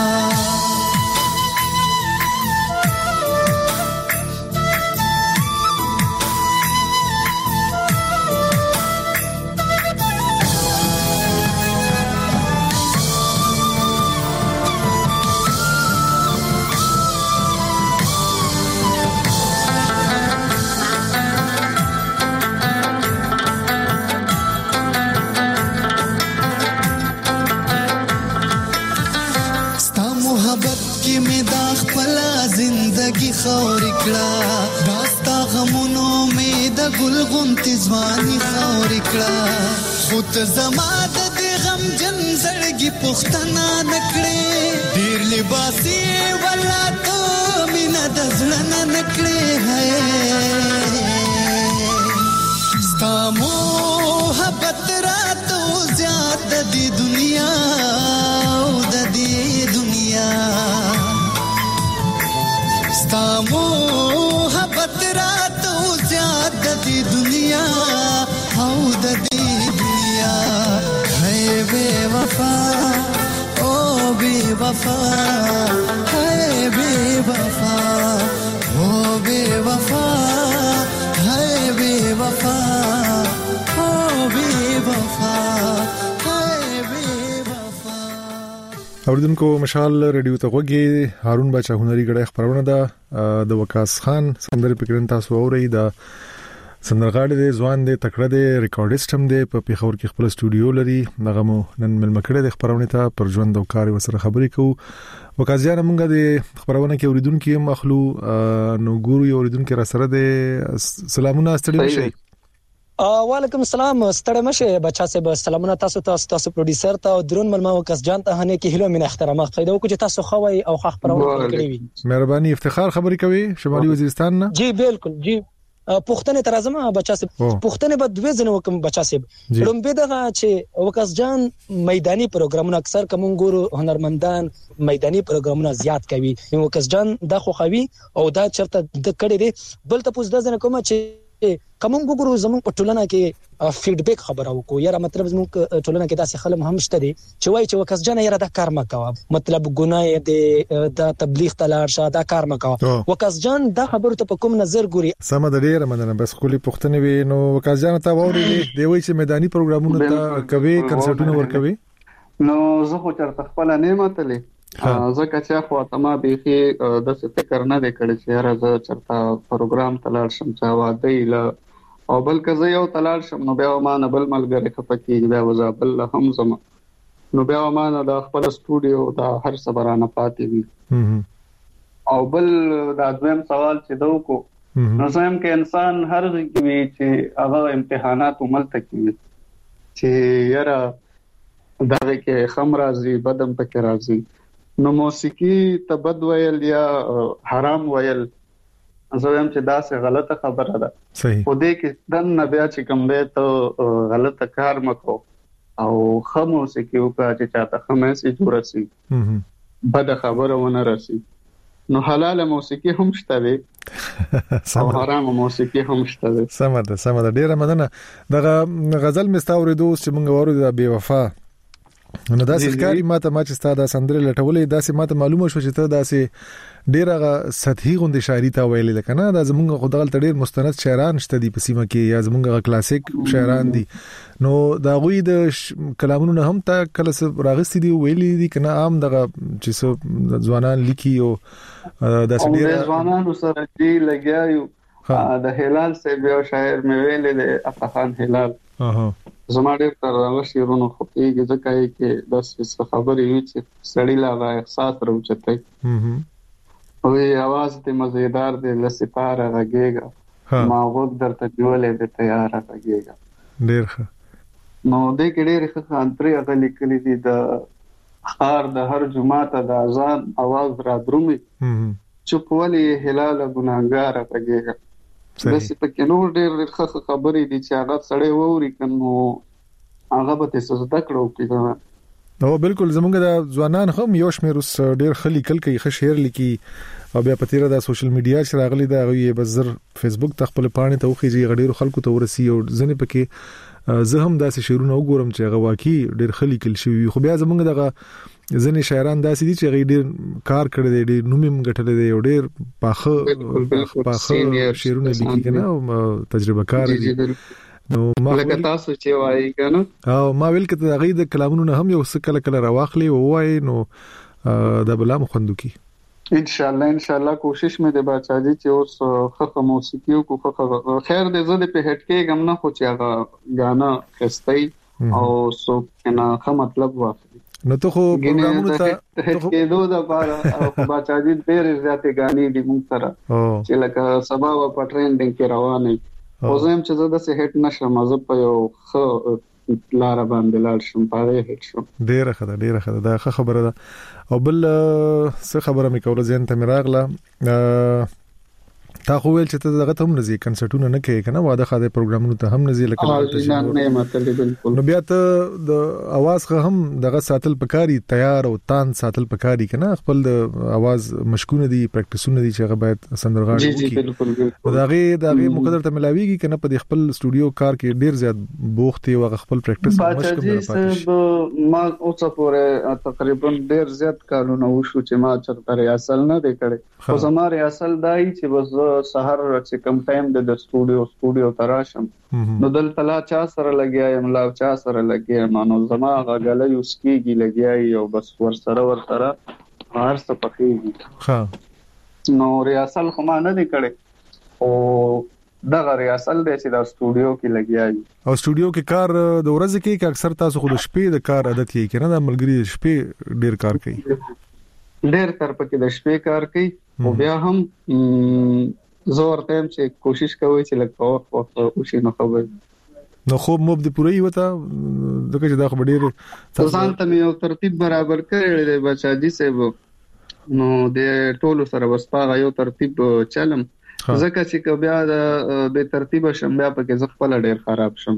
خوري کړه داستا غمونو می د ګل غونتی ځواني خوري کړه خود زما د غم جن زړګي پښتنه نکړې ډیر لباسي ولا ته مینا د ځلنه نکړې ہے ستا محبت راتو زیات د دنیا او د دې دنیا ستا محبت راتو زیاد دی دنیا او د دې دنیا ہے بے وفا او بے وفا ہے بے وفا او بے وفا ہے بے وفا او بے وفا
اوریدونکو مشال ریډیو ته غوږی هارون بچا هنري غړې خبرونه ده د وکاس خان سندره پکرن تاسو اوري دا سندرغاړي دي ځوان دي تکړه دي ریکارډیست هم دي په پیښور کې خپل سټوډیو لري نغمو نن ملمکړه د خبرونه ته پر ژوند او کار وسره خبرې کوو وکازیان موږ د خبرونه کې اوریدونکو مخلو نو ګورو اوریدونکو را سره د سلامونه ستړي شي
وعلیکم السلام ستړی مشه بچا صاحب سلامونه تاسو پروډوسر ته او درون ملما وکس جان ته هنه کې هلو من احترامات قیدو کو چې تاسو خوي او خخ پرونه کړی وي
مهرباني افتخار خبرې کوي شمالي وزیرستان نه
جی بالکل جی پښتنه ترازمه بچا صاحب پښتنه به دوه ځنه وکم بچا صاحب لومبه دغه چې وکس جان میداني پروګرامونه اکثر کوم ګورو هنرمندان میداني پروګرامونه زیات کوي وکس جان د خوخوي او دا چرته د کړي دي بل ته پوز د ځنه کوم چې کوم وګورو زموږ په ټولنه کې فیډبیک خبره وکړو یاره مطلب زموږ ټولنه کې داسې خلک هم شته دي چې وایي چې وکس جان یاره دا کار مکوه مطلب ګناه دی د تبلیغ تلار شه دا کار مکوه وکس جان دا خبره ته په کوم نظر ګوري
سم د ډیره مننه بس خولي پښتنه وي نو وکس جان ته ووري دی وایي چې میداني پروګرامونه ته کوي کنسرټونه ور کوي
نو زه خو چرته خپل نه متلې زکه چې خو ته ما به د څه فکر نه وکړ چې راځه چرته پروګرام تلل شم چې واده له او بلکې زه یو تلل شم نو بیا ما نه بل ملګری خپکی بیا وزابل هم زم نو بیا ما نه د خپل سټوډیو دا هر صبرانه پاتې وي او بل دا دویم سوال چې دوه کو نو زم کې انسان هر ځای وي چې هغه امتحانات عمل تکي چې یاره دا کې خم راځي بدم پکې راځي نو موسیقي تبد ویل یا حرام ویل زویم چې دا څه غلطه خبره ده
صحیح
خو دې کې دن نه بیا چې کوم به ته غلطه کار مکو او خو موسیقي او چې چاته خمسي جوړسي بد خبره ونه راسي نو حلال موسیقي هم شته وي او حرام موسیقي هم شته وي
سمه ده ډیره مننه دغه غزل مستوردو چې مونږ وره د بے وفا نو دا سکاري ماته ما چې ستاده سندره لټولې دا سه ماته معلومه شو چې ته دا سه ډیره سطحي غوندي شاعري تا ویلې لکنه دا زمونږ خدای ته ډیر مستند شاعران شته دي په سیمه کې یا زمونږ کلاسیک شاعران دي نو دا غوي د کلامونو هم تا کله څه راغستې دي ویلې دي کنه عام دغه چې څو ځوانان لیکي او دا څه ډیر
ځوانان سره دی لګیاو د هلال سه یو شاعر مې ویلې د افغان هلال زما ډېر تر هغه شیرونو خو پیږي ځکه چې د څه خبرې وي چې سړی لا احساس راوچته وي आवाज ته مزیدار دی لسپاره غږیږي ما وګ درته جوړلې به تیار غږیږي
ډېر ښه
نو د کې ډېر ښه انتري هغه لیکلي دي د خار د هر جمعه د اذان आवाज را درومي چوپ ولي هلال ګناګار غږیږي بس په کې نور ډېر ښه خبرې دي چې هغه سړی ووري کنو هغه به تاسو زده کړو کې
نو بالکل زمونږ د ځوانان هم یو شمېر اوس ډېر خلي کلکې ښه شعر لیکي او بیا په تیره د سوشل میډیا چې راغلي دا غوي بزر فیسبوک ته خپل پاڼې ته وخیږي غډیر خلکو ته ورسي او ځنې پکې زه هم داسې شعرونه وګورم چې هغه واقعي ډېر خلي کل شي خو بیا زمونږ دغه ځنې شاعران داسې دي چې ډېر کار کړی دی ډېر نومیم غټل دی او ډېر پاخه شعرونه لیکي کنه او تجربه کار دي نو ما
لکه تاسو چې وایي کنه
او ما ویل کته د غي د کلامونو هم یو څه کله کله راواخلي او وای نو دا بلا مخندوکی
ان شاء الله کوشش مې د بچاجي چې اوس خخ موسیقي او خخ خیر دې زده په هټ کې غم نه خو چې هغه غانا خستای او سو کنه خه مطلب واخلي
نو ته خو پروګرامونو ته
کې دوه د بار او بچاجي ډېر زیاتې غاني دي مونږ سره چې لکه سبا و پټرینډینګ کې روانه او زم چې زده سه هټ نشم زه په یو خو لار باندې لاړ شم پاره هټ شم
ډیره خبره دا خبره ده او بل څه خبره مې کوله ځین ته راغله تا خو ویل چې ته دغه ته هم نزي کنسرټونه نه کوي کنه واده خاطر پروګرامونو ته هم نزي
لکه نه مطلب بالکل
نو بیا ته د आवाज خه هم دغه ساتل پکاري تیار او تان ساتل پکاري کنه خپل د आवाज مشکونه دي پریکټیسونه دي چې هغه باید سندرغاړي
وکړي جی بالکل
دغه مقدر ته ملاويږي کنه په خپل سټوډیو کار کې ډیر زیات بوخت او خپل پریکټیس مشکل نه
پاتې ما اوسه پورې تقریبا ډیر زیات کارونه وشو چې ما چرته ریاضل نه دی کړی خو زما ریاضل دای چې بس سحر چې کم ټایم د سټوډیو تراشم نو دلته چا سره لګیایم لا چا سره لګیایم نو زما غاله یو سکیږي لګیای او بس ور سره هر څه پخېږي
ها
نو ریاضل خو ما نه دی کړی او دغه ریاضل د چې د سټوډیو کې لګیای
او سټوډیو کې کار د ورځې کې اکثر تاسو خو د شپې د کار عادت یې کنه د ملګری د شپې ډیر کار کوي
ډیر تر پکې د شپې کار کوي او بیا هم زور تم چې کوشش کوي چې لکه وخت او شي نو خبر
نو خوب موب د پوره وته دغه چې دا خبر ډیر
ځان ته یو ترتیب برابر کړی دی بچاجي سیب نو د ټولو سره وسپاغه یو ترتیب چلم ځکه چې بیا د ترتیب شم بیا پکې ځ خپل ډیر خراب شم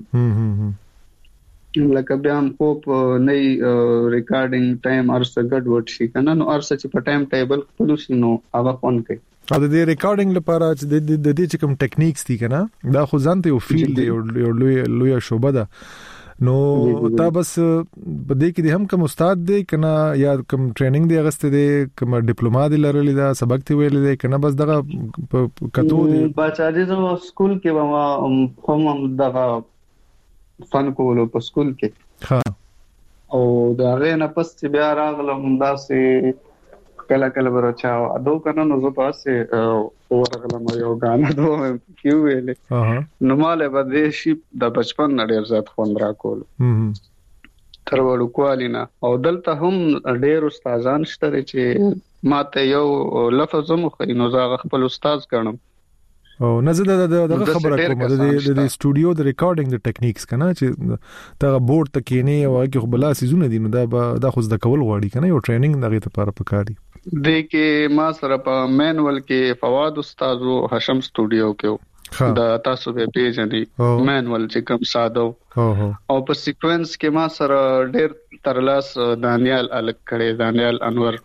لکه بیا هم خوب نه ریکارډینګ ټایم ارسه ګډ وډ شي کنه نو ارسه چې په ټایم ټیبل خپل شي نو هغه فون کوي
او د ریکارډینګ لپاره چې د دې چې کوم ټیکنیکس دي کنه دا خو ځانته یو فیلډ دی یو لوی شوبه ده نو تا بس په دې کې د هم کوم استاد دی کنه یا کوم ټریننګ دی غسته دی کوم ډیپلوما دی لرلی دا سبق دی ویل دی کنه بس دغه کتو دی
بچا دي زو سکول کې هم دغه فن کولو په سکول کې ها او دا غینه پس چې بیا راغلم داسې کله ورچا ادو کنه نو زه پاسه ورغلم یو غانا دو کیو ویلې نو ماله بده شي د بچپن ډیر زیات خوند را کول تر وړو کوالینا او دلته هم ډیر استادان شته چې ماته یو لفظ مو خینو زغه خپل استاد ګڼم
او نزه دغه خبره کوم د سټوډیو د ریکارډینګ د ټیکنیکس کنه چې دا بورډ تکینه او هغه بلا سيزونه دي نو دا خو د کول غواړي کنه یو ټریننګ دغه لپاره پکاري
د کې ما سره په مینول کې فواد استاد او هشم سټوډیو کې دا تاسو به پیژنې مینول چې کوم ساده او په سیکوینس کې ما سره ډېر ترلاس دانیال الک کړي دانیال انور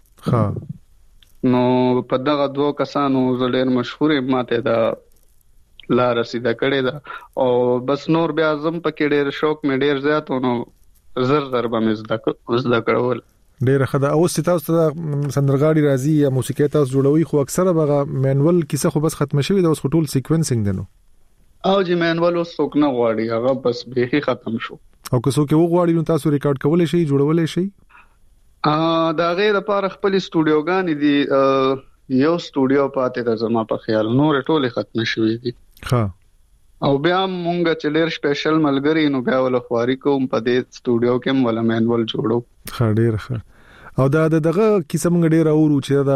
نو په دغه دوه کسانو زړه مشهور ماته دا لا رسیده کړي دا او بس نور بیا اعظم پکې ډېر شوق مې ډېر زیات ونو زر به مزدا کړول
ډېر خدای او ستاسو ته سندرغاړي راځي یا موسیقي تاسو جوړوي خو اکثره بغه مانوال کیسه خو بس ختم شوی دا اوس ټول سیکوینسینګ دنو
او چې مانوال اوس څوک نه غواړي هغه بس به ختم شو
او که څوک وغواړي نو تاسو ریکارډ کولای شئ جوړولای شئ
دا غیر لپاره خپل سټوډیوګان دي یو سټوډیو پاتې د زما په خیال نور ټوله ختم شوې دي
ها
او بیا مونږ چې ډېر سپیشل ملګری نو بیا ول خواري کوم په دې سټوډیو کې ولا مانوال جوړو
ډېر ښه او دا دغه کیسه مونږ ډېر اورو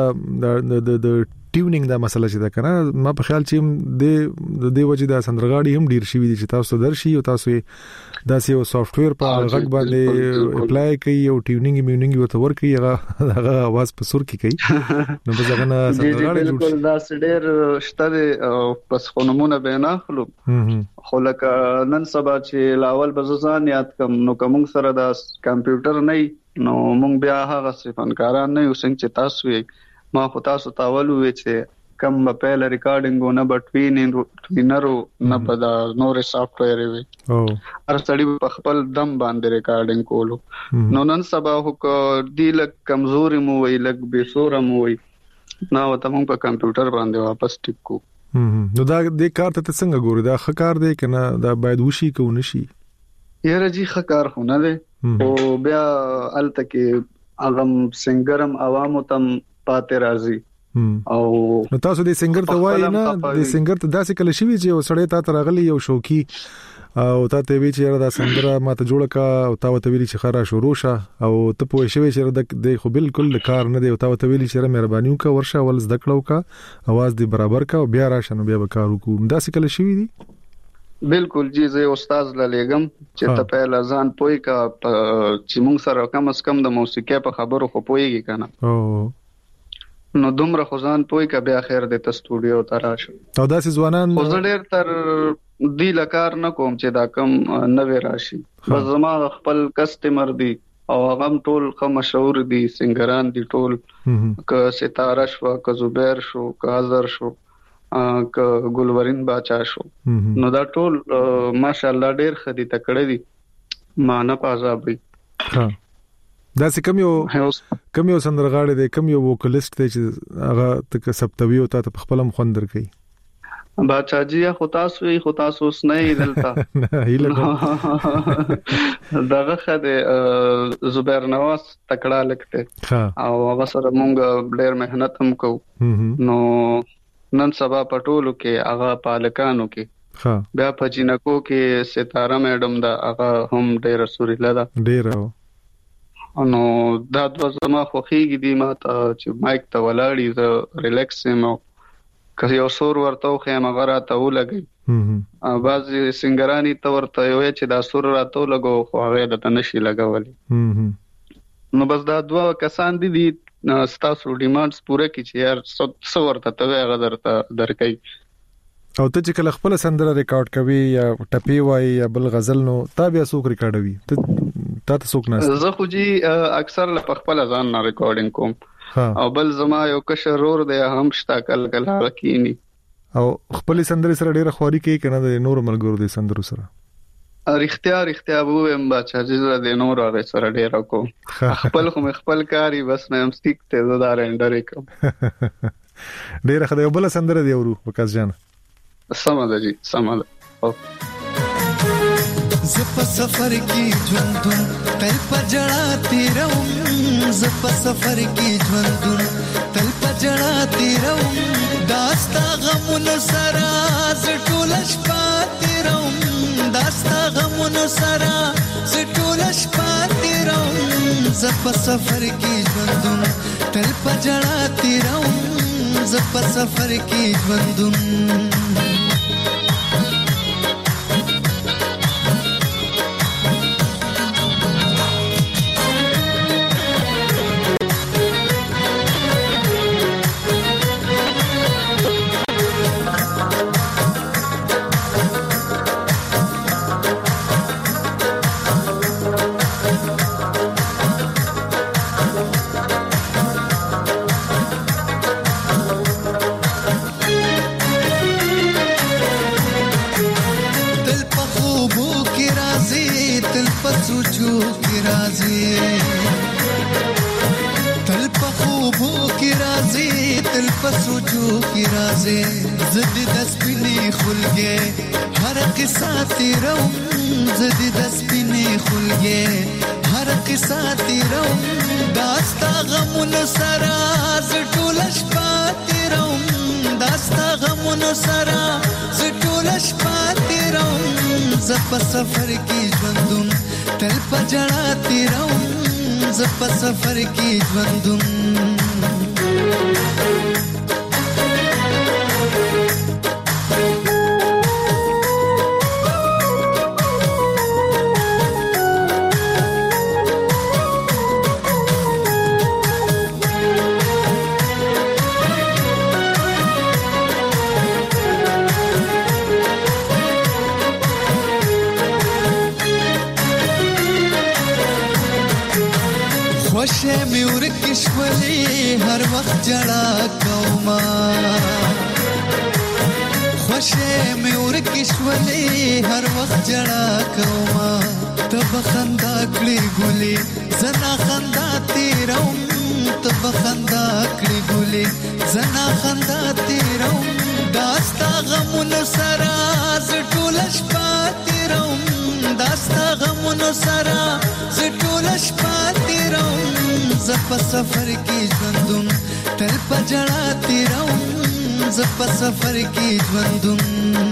چې د ټیونینګ دا مسله چې دا کنه ما په خیال چې د دې وجه د سندرغاړي هم ډیر شي دي چې تاسو درشي او تاسو دا سیو سافټویر په غږ باندې اپلای کوي او ټیونینګ میونینګ ورته ورکي هغه आवाज په سر کې کوي نو په ځکه نه سندرغاړي جوړ
بالکل دا ډیر شته پس خونمونه به نه خلو خو لکه نن سبا چې لاول بززان یاد کم نو کوم سره د کمپیوټر نه نو مونږ بیا هغه فنکاران نه یو څنګه چې تاسو ما خو تاسو تاول وې چې کم په پهل ریکارډینګ نه بټوینرو نه په دا نور سافټویر وي او هر سړی په خپل دم باندې ریکارډینګ کولو نو نن سبا هو دی لک کمزوري مو وی لک بیسوره مو وی نو ته مونږ په کمپیوټر باندې واپس ټیکو
نو دا د کار ته څنګه ګوري دا خکار دی کنه دا باید وشي کو نشي
یاره جی خکار خو نه دی او بیا الته کې اغم سنگرم عوامو تم پاتې راځي او
نو تاسو د سنگر ته وایي نه د سنگر ته داسې کله شي چې وسړی تا ته راغلی یو شوقي او تا ته وی چې دا سندره ماته جوړه کا او تا ته ویلي چې خره شروع شه او ته پوه شوې چې د خو بالکل کار نه دی او تا ته ویلي چې مهرباني وکړه ورشه ول زده کړو کا आवाज دی برابر کا او بیا راشه نو بیا به کار وکړو داسې کله شي دي
بالکل جی زه استاد لګم چې ته په لزان پوي کا چې موږ سره کم اس کم د موسیقي په خبرو خو پويږي کنه
او
نو دومره خزان پوي کا بیا خیر د سټوډیو تراشه
او داسې ځوانان
خو ډېر تر دی لکار نه کوم چې دا کم نوې راشي بس زما خپل کسٹمر دي او هغه ټول خو مشهور دي سنگران دي ټول ک ستاره شو ک زبیر شو ک ازر شو ک ګلورین باچا شو نو دا ټول ماشاءالله ډېر خدي تکړه دي مان پازابي
ها دا څه کم یو سندرغاړي دی کم یو ووکلیست دی چې هغه تک سپتوي او ته په خپلم خوندر کوي
باچا جی خو تاسو نه دلته دغه خده زبیر نواز تکړه لکته او هغه سره مونږ ډېر مهنت هم کوو نو نن سبا پټولو کې هغه پالکانو کې بیا په جنکو کې ستاره میډم دا هغه هم ډېر سوريله ده
ډېر
نو دا د زما خوخيږي دي ما ته چې مایک ته ولاړی زه ریلیکس یم که یو سور ورته خو مغه راته ولګي بعض سنگرانی ته ورته یو چې دا سور راته لګو خو هغه د نشي لګولي نو بس دا دوه کسان دي ستاسو ډیمانډز پوره کی چې یار څو ورته ته هغه درکې
او ته چې کله خپل سندره ریکارډ کوي یا ټپی وای یا بل غزل نو تا بیا څوک ریکارډوي ته څوک نه
زه خو جی اکثر له خپل ځان نه ریکارډینګ کوم او بل زما یو کشر رور دی هم شتا کله کینی
او خپل سندره سره ډیره خوري کوي کنه د نور ملګرو د سندرو سره
رښتیا ووم بچا چې د نور هغه سره ډیره کو خپل خپل کاری بس مې هم سټیک ته دا رندر کوم
ډیره خدای بل سندره دی ورو وکاس جان
سماده جی سماده
زپ سفر کی ژوندون تل پجړا تیروم زپ سفر کی ژوندون تل پجړا تیروم داستا غمون سرا زټولش پاتیروم داستا غمون سرا زټولش پاتیروم زپ سفر کی ژوندون تل پجړا تیروم زپ سفر کی ژوندون سوچو کی رازے زدی دس پینی خل گئے ہر قصہ تیروم زدی دس پینی خل گئے ہر قصہ تیروم داستا غمون سرا زټولش پاتیروم داستا غمون سرا زټولش پاتیروم زپ سفر کی ژوندون تل پجړا تیروم زپ سفر کی ژوندون خوشه می ورکشولی هر وخت جڑا کوما خوشه می ورکشولی هر وخت جڑا کوما تب خندا کړي ګولي زنا خندا تیروم تب خندا کړي ګولي زنا خندا تیروم داستا غمون سرا زټولش پاتیروم داستا غمون سرا زټولش پاتیروم زپ سفر کی ژوندون تل پجړا تیروم زپ سفر کی ژوندون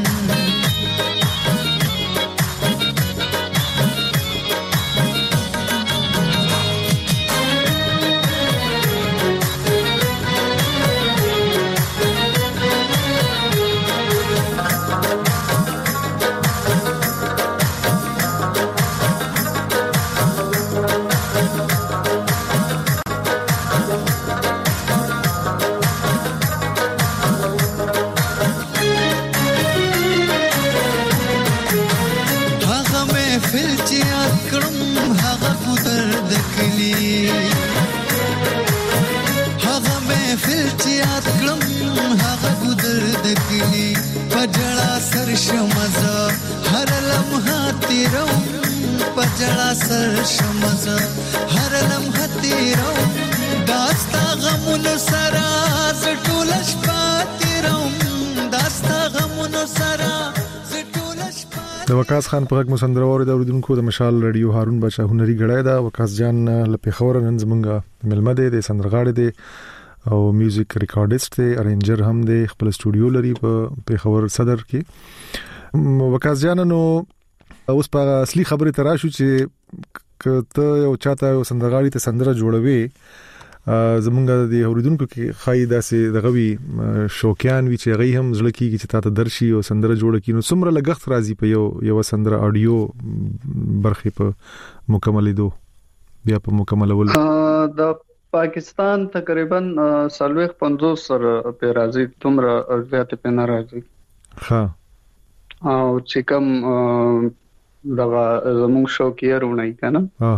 پجړا سر شمزه هر لمحه تیروم داستا غمون سرا زټولش پاتیروم داستا غمون سرا زټولش
د وقاص خان په غږ مسندرور د اوریدونکو د مشال رادیو هارون بچا هنري غړای دا وقاص جان لپاره خبر نن زمونږه ملمده د سندرغاړي دی او میوزیک ریکارډیست دی ارینجر هم دی خپل سټوډیو لري په خبر صدر کې وقاص جان نو اوس په اصلي خبره تراشو چې کته یو چاته یو سندرغاړي ته سندره جوړوي زمونږ د اوریدونکو کې خایدا سي دغوي شوقیان وی چې غي هم زړه کیږي چې تاسو درشي او سندره جوړ کینو څومره لګښت راځي په یو سندره اډیو برخه په مکمل دو بیا په مکمل ول
د پاکستان تقریبا 50 سره په راځي تمره زیات په ناراضي
ها
او چې کوم دغه زموږ شوقیرونه کنه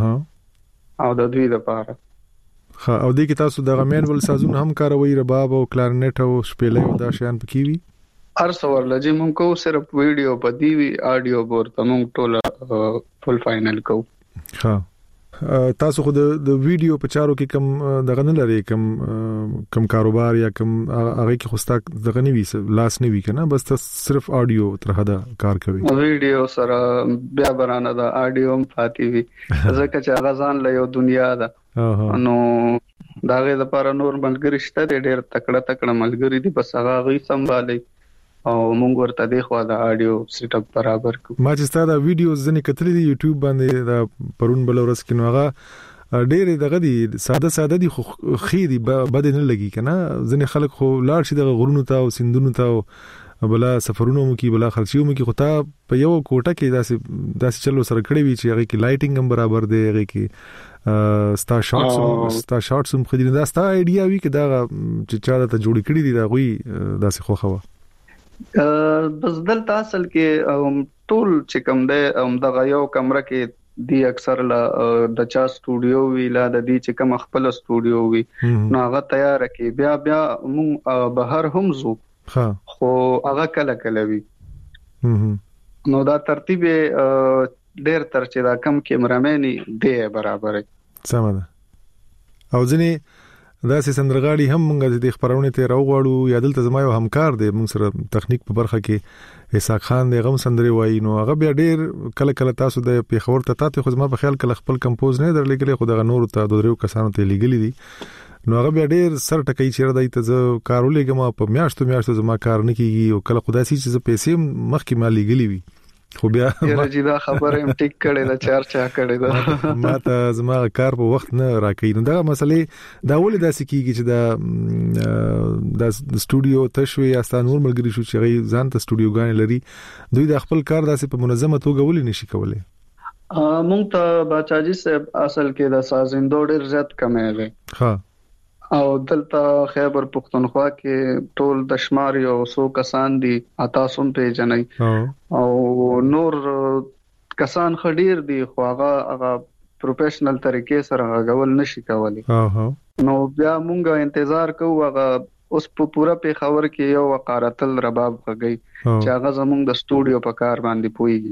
او د دوی لپاره
ها او د کی تاسو دغه مین ول سازونه هم کاروي رباب او کلارنټ او شپېلې او دا شیان پکې وي
ارسور لږی مونږ کو صرف ویډیو په دی وی آډیو ورته مونږ ټول فل فائنل کو
ها تاسو خو د ویډیو په چارو کې کم دغه نه لري کم کاروبار یا کم هغه کې خوستا دغه نه وي لاس نه وي کنه بس تاسو صرف آډیو تر حدا کار کوي
ویډیو سره بیا برانه دا آډیو هم فاتي وي ځکه چې هغه ځان له یو دنیا ده نو داغه لپاره نور ملګری شته ډېر تکړه ملګری دي بس هغه غي سمبالي او مونږ ورته د خو دا آډیو سیټ اپ برابر کو
ما چې ستاسو دا ویډیوز ځنې کتلې دي یوټیوب باندې دا پرون بل ورځ کې نو هغه ډېر دغه دي ساده دي خو خېدي بد نه لګي کنه ځنې خلک خو لاړ شي د غرونو ته او سندونو ته بلا سفرونو مو کې بلا خرچیو مو کې خو تا په یو کوټه کې داسې چلو سره کړی وی چې هغه کې لایټینګ هم برابر دی هغه کې ستا شارټس هم خدي نه ستا ایډیا وی کې دا چې چا ته جوړ کړی دي دا غوي داسې خو خوا
بس دلته اصل کې ټول چې کوم دی دغه یو کمره کې دی اکثر د چا سټوډیو وی لا د دې چې کوم خپل سټوډیو وی نو هغه تیار کی بیا مون بهر هم زو خو هغه کله وی نو دا ترتیب ډېر تر چې دا کم کیمرامنی دی برابر
سم ده او ځنی دا سي سندرغاړي هم موږ د خبرونه ته راوغړو یا دلته زما یو همکار دی موږ سره تخنیک په برخه کې اسحاق خان دی غم سندري وای نو هغه بیا ډېر کله تاسو د پیښور ته خو زما په خیال کله خپل کمپوز نه درلګلې خو د نور ته د درو کسانو ته لګلې دي نو هغه بیا ډېر سر ټکای چیرې دای ته زه کارولېګم په میاشتو زما کار نه کیږي او کله خدای سي چې پیسې مخکې ما لګلې وي خو بیا
دا خبره هم ټیک کړي دا چارچا کړي دا
ما ته زما کار په وخت نه راکې نو دا مسلې دا ولې داسې کیږي چې دا سټوډیو تشوي یا ستاسو نور ملګری شو چې غي ځان ته سټوډیوګان لري دوی د خپل کار داسې په منظمه توګه ولې نشي کولای
مونږ ته بچاجي صاحب اصل کې د سازندو ډېر زیات کمې ده ها او دلته خیبر پختونخوا کې ټول د شمار یو 100 کسان دي تاسو په جنای او نور کسان خډیر دي خو هغه پروفیشنل طریقې سره غول نشي کولای نو بیا مونږه انتظار کوو هغه اوس په پورا په خبر کې یو وقارتل رباب غږی چې هغه زمونږ د سټوډیو په کار باندې پويږي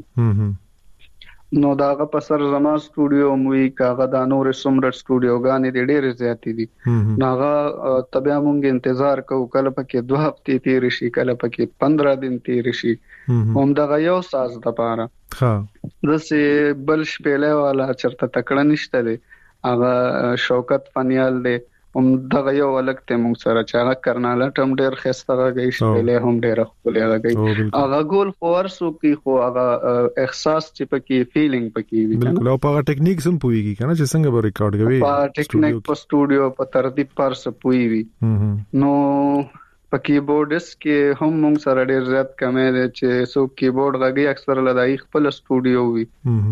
نو داغه په سر زما سټوډیو موي کاغه د نور سمره سټوډیوګانې ډېر زیات دي ناغه تبیا مونږ انتظار کوو کله پکې 2 هفته تیر شي کله پکې 15 دن تیر شي هم دغه یو ساز د پاره زسه بل شپېلې والا چرته تکړه نشته دي هغه شوکت فنیال دی هم دغه یو الګ ته مونږ سره چاغه کرناله ټم ډېر خسته غږی شپېلې هم ډېر خپل غږی هغه ګول فورسو کې خو هغه احساس چې پکې فیلینګ پکې وي
بالکل او په ټیکنیک سم پويږي کنه چې څنګه به ریکارډ کوي
په ټیکنیک په سټوډیو په ترتیب پر سپوي وي نو په کیبورډس کې هم موږ سره ډېر زیات کمې ده چې سو کیبورډ غږی اکثر لدای خپل سټوډیو وي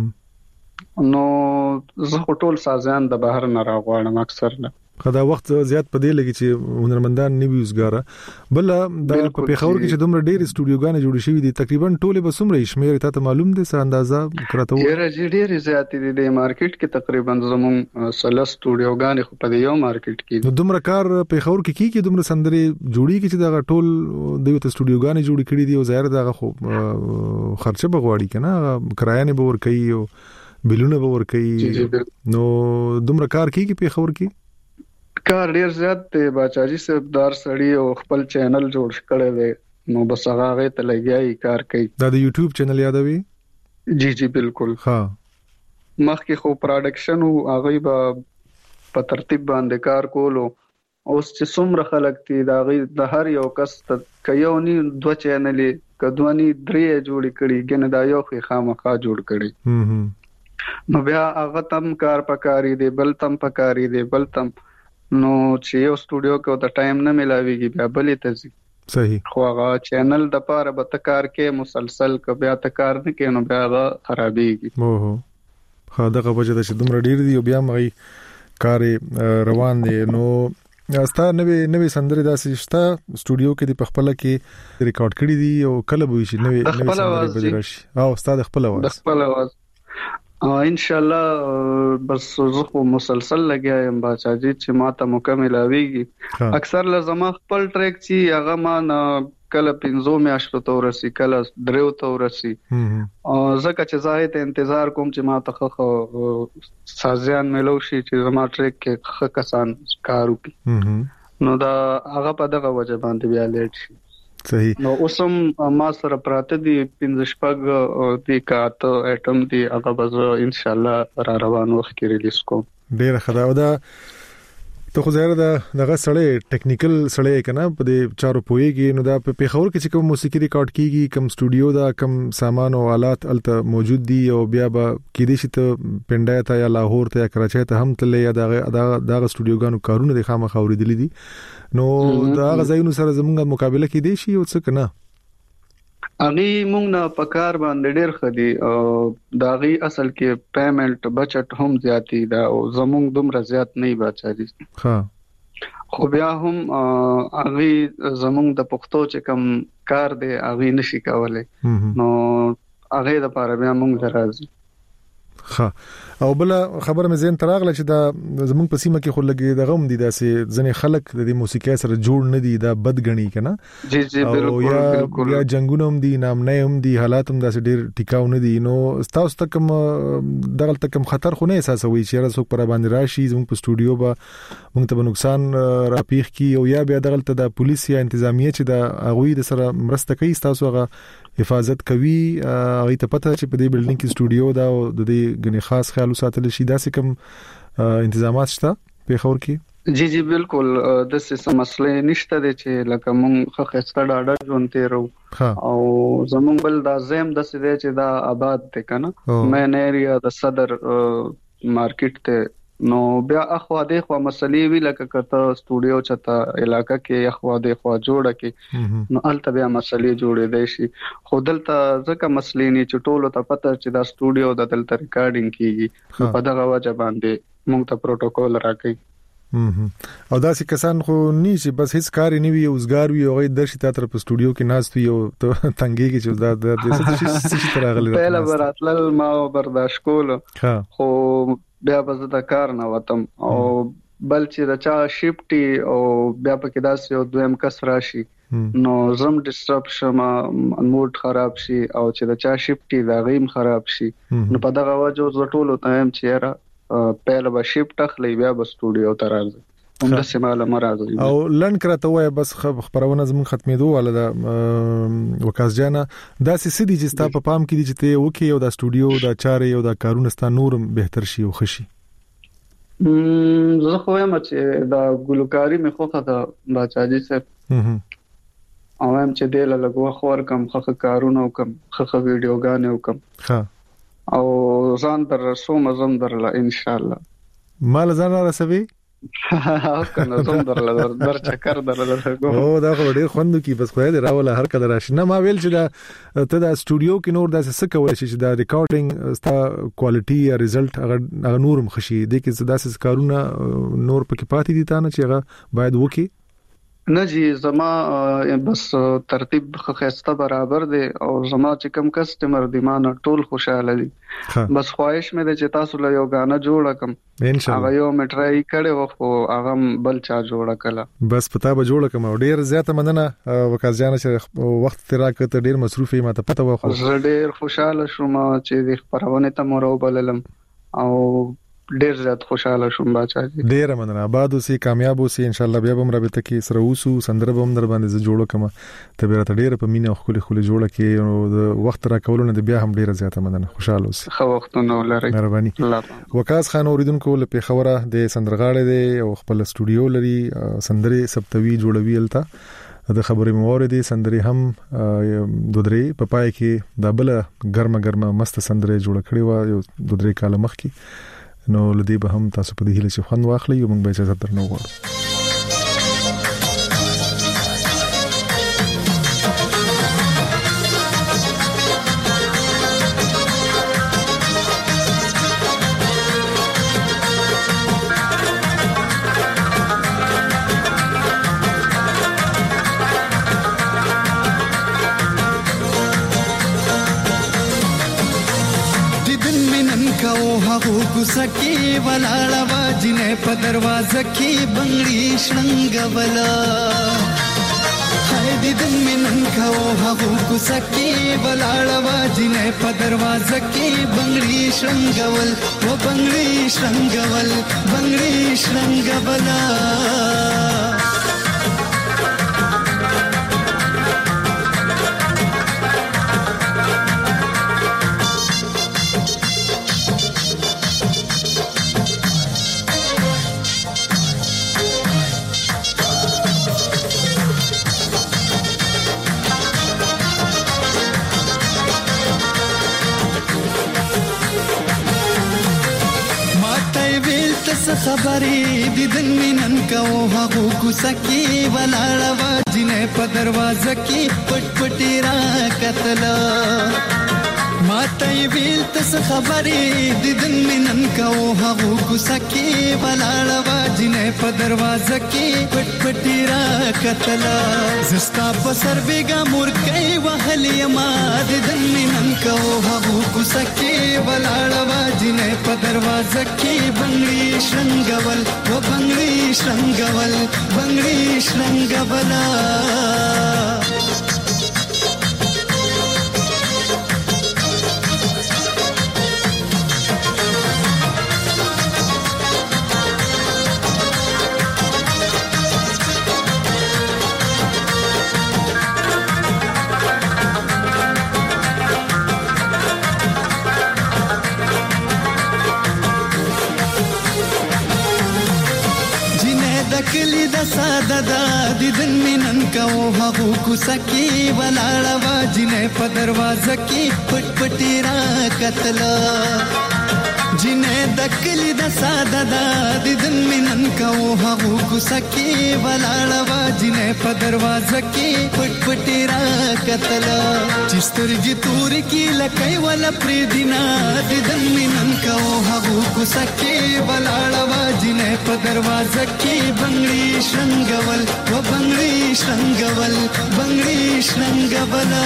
نو زه ټول سازان د بهر نه راغواړم اکثر نه
خدا وخت زیات پدې لګي چې هنرمندان نیوي وزګاره بل د پیښور کې چې دومره ډېر سټوډیوګان جوړ شوي دي تقریبا ټوله به سمره شمیر ته معلوم دي سره اندازه کراته
وي ډېر زیات دي د مارکیټ کې تقریبا زمون 16 سټوډیوګان خو په یو مارکیټ کې
نو دومره کار پیښور کې دومره سندري جوړي کې چې دا ټول د سټوډیوګان جوړ کړي دي او ظاهر دا خو خرچه بغواړي کنه کرایه نه باور کوي او بلونه باور کوي نو دومره کار کې پیښور کې
کار ډیر زیات دی بچاجي صاحب دار سړی او خپل چینل جوړ کړی دی نو بس هغه ته لګیای کار کوي
دا د یوټیوب چینل یادوي
جی بالکل
ها
مخکې خو پروډکشن او هغه په ترتیب باندې کار کولو اوس چې څومره خلک دي دا غي د هر یو کس کيونی 2 چینلې کدوانی 3 جوړ کړي ګنه دا یو خامخا جوړ کړي نو بیا هغه تم کار پکاري دی بل تم پکاري دی بل تم نو چې یو سټوډیو کې د ټایم نه ملاويږي بیا بلې ته ځي.
صحیح.
خو هغه چینل د پاره به تکار کې مسلسل ک بیا تکار نه کې نو بیا خرابېږي.
اوه خا دغه وجه د چې دومره ډیر دی بیا مې کار روان دی. نو استا نوې سندره داسې شته سټوډیو کې د پخپله کې ریکارډ کړی دی او کله به شي نوې سندره به راشي او استاد خپل आवाज
ان شاء الله بس زه مسلسل لګیا یم باچا جی چې ماته مکمل اویږي. اکثر لازم خپل ټریک چې هغه ما کله 15 میاشتو تورسي کله 3 تورسي او زکه چې زاهد انتظار کوم چې ما ته سازيان ملو شي چې زما ټریک کې خ کسان کار وکړي نو دا هغه په دغه وجه باندې بیا لیټ شي.
صحیح.
نو اوسم ما سره پراته دي 15 شپږ دی کاته اټم دی هغه به ان شاء الله را روان وخت کې ریلیز کوم.
ډیر خدای دا ته خو زیاده دغه سړی ټیکنیکل سړی کنه په دې چارو پويږي. نو دا په پیښور کې چې کوم موسیقي ریکارډ کیږي کوم سټوډیو دا کوم سامان او آلات الته موجود دي او بیا به کې دي چې ته پنډای ته یا لاهور ته یا کراچۍ ته هم تللی یا دغه سټوډیوګانو کارونه د خامخا اوریدلې دي. نو دا غزاینو سره زمونږه مقابله کې دي شي او څه کنه
اغي مونږ نه پکار باندې ډېر خدي او داغي اصل کې پیمنٹ بچت هم زیاتی دا او زمونږ دومره زیات نه بچا دي.
ها
خو بیا هم اغي زمونږ د پښتو چې کم کار دی اغي نشي کولای نو اغي د پاره بیا مونږ درازي.
ها او بل خبره مې زین تراغله چې دا زمونږ په سیمه کې خو لګي د غم دي داسې ځنې خلک د دې موسیقي سره جوړ نه دي دا بدګنی کنه.
جی بالکل
یا جنگونه هم دي نام نه هم دي حالات هم داسې ډیر ټیکاو نه دي. نو تاسو ته کوم دغه تکم خطر خو نه احساسوي چې راځو پر باندې راشي زمونږ په سټوډیو به مونږ ته نقصان راپیخ کی او یا بیا دغه ته د پولیس یا انتظامیه چې د اغوی د سره مرسته کوي تاسو هغه حفاظت کوي هغه ته پته چې په دې بلډینګ کې سټوډیو دا او د دې غني خاص خیال ساتل شي داسې کوم انتظامات شته په خور کې.
جی بالکل د څه مسلې نشته د چې لکه مونږ خسته ډاډه ژوند تیرو او زمونږ بل دا زم د څه چې دا آباد ته کنه مین ایریا د صدر مارکیټ ته نو بیا اخوا د خوا مسلې وی لکه کته سټوډیو چته علاقہ کې اخوا د خوا جوړه کې نو الته بیا مسلې جوړې دي شي خو دلته ځکه مسلې نه چټولو ته پته چې دا سټوډیو د دلته ریکارډینګ کیږي په دغه وجه باندې موږ ته پروتوکول راکړي.
او داسې کسان خو نه چې بس هیڅ کار نه وي اوسګار وي او غي درشي تاتر په سټوډیو کې ناست وي او تنګي کې چې دا د څه څه راغلي
پهلا براتل ما برداشت کول خو بیا به د کار نه وتم او بل چې رچا شیفټي او بیا پکې داسې یو دویم کس راشي نو زم ډیسټرب شم موډ خراب شي او چې رچا شیفټي دا غیم خراب شي نو په دغه وجه زټولو ټایم چیرې پهله به شیفټ اخلي بیا به سټوډیو ته راځي هم د سیماله مراد
او لن کرته وای بس خبرونه زمون ختمېدو ولا د وکاس جانا داسې سدي چې ستا په پام کې دي چې ته وکي او د سټوډیو د چارې او د کارونه ستا نورم بهتر شي او خشي.
زه خو یم چې دا ګلوکاری مې خوخه دا باچاجي صاحب او هم چې دل لګو خور کم خخ کارونه وکم خخ ویډیوګانې وکم
ها
او ځان در رسوم زم درله ان شاء الله
مال ځان رسوي
کنه زم در چکر درله
او دا خو ډیر خوندو کی بس خو دې راوله هر کله راشي نه ما ویل چې دا ته دا سټوډیو کې نور داسې څه کول شي چې دا ریکارډینګ ستا کوالټي یا ریزلټ هغه نورم خشي د کې داسې کارونه نور پکې پاتې دي تا نه چې هغه باید وکي
نه جی زما بس ترتیب خسته برابر دی او زما چې کم کسٹمر دی مان ټول خوشاله دي بس خواهش مې ده چې تاسو له یو غانا جوړ کم
ان شاء الله
هغه یو مټرای کړي خو هغه بل چا جوړ کړه
بس پتا به جوړ کم ډیر زیاته مننه وکاس جان چې وخت تیرا کته ډیر مصروف ما ته پته و خو
ډیر خوشاله شوم چې د خبرونه ته مورو بللم او ډیر زیات خوشاله شوم باچا
ډیر مننه آباد اوسې کامیاب اوسې ان شاء الله بیا به رابطه کې سره اوسو سندره به هم در باندې ز جوړو کما ته به راته ډیر په مینه خو خو جوړه کې او د وخت را کولونه بیا هم ډیر زیاته مننه خوشاله اوسې
خو وختونه لري
مهرباني وکاس خان اوریدونکو له خبره د سندرغاړي دی او خپل سټوډیو لري سندري سپتوي جوړوي الته د خبرې موارد سندري هم دودري په پای کې د بل ګرمه مست سندري جوړ کړي و یو دودري کال مخ کې نو لدی به هم تاسو په دې هیله چې خوند واخلئ او موږ به اجازه درنو غواړو.
سکی ولاړه واجنه په دروازه کې بنگړي شنګولا هاي دې د منن کاو هغه کو سکی ولاړه واجنه په دروازه کې بنگړي شنګول و بنگړي شنګولا خبرې دیدن مینن کو هغه کو سکی ولاړه واجنه په دروازه کې پټ پټی را کتلا ماته ویل تس خبرې دیدن مینن کو هغه کو سکی ولاړه واجنه په دروازه کې پټ پټی را کتلا زستا په سر بیگا مورکې وهلې ما دیدن مینن کو هغه کو سکی ولاړه واجنه په دروازه کې بنگړي شنګول و بنگړي شنګولا کلی د ساده د دیدن مینن کو هغه کو سکی ولاړه واجنه په دروازه کې پټ پټی را کتلا جنې د کلی د ساده د دیدن مینن کو هغه کو سکی ولاړه واجنه په دروازه کې پټ پټی را کتلا چسترګي تور کی لکای ول پر دینا دیدن مینن کو هغه کو سکی ولاړه واجنه په دروازه کې بنگړي شنګول و بنگړي شنګولا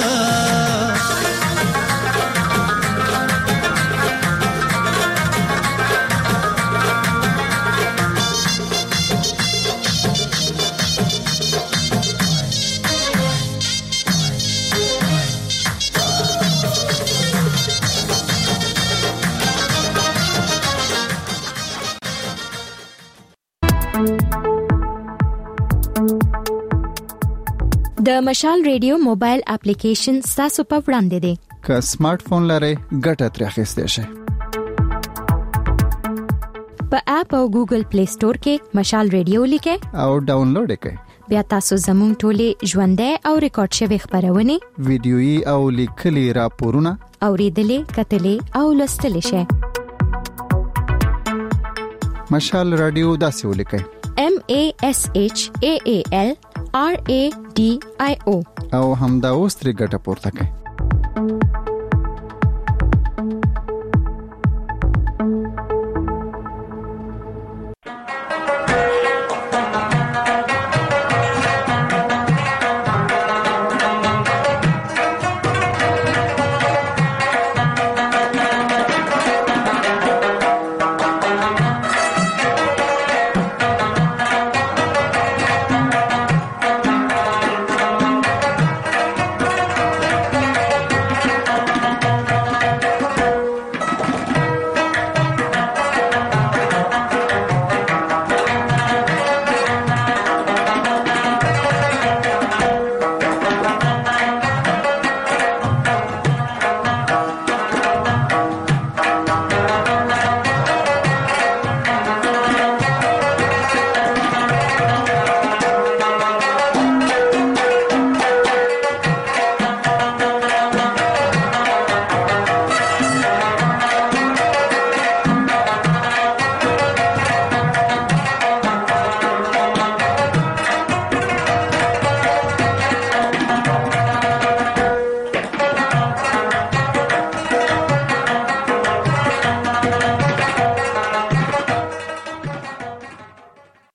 د مشال ریډیو موبایل اپلیکیشن تاسو په وړاندې دی.
که سمارټ فون لرئ ګټه ترې اخیستئ شئ.
په اپ او ګوګل پلی سٹور کې مشال ریډیو لیکئ
او ډاونلوډ کړئ.
بیا تاسو زموږ ټولې ژوندۍ او ریکارډ شوی خبرونه
ویډیويي او لیکلي راپورونه
اوریدلې کتلې او لوستلې شئ.
مشال رادیو داسې ولیکئ
MASHAAL RADIO
او همدا اوس ترې ګټه پورته کړئ.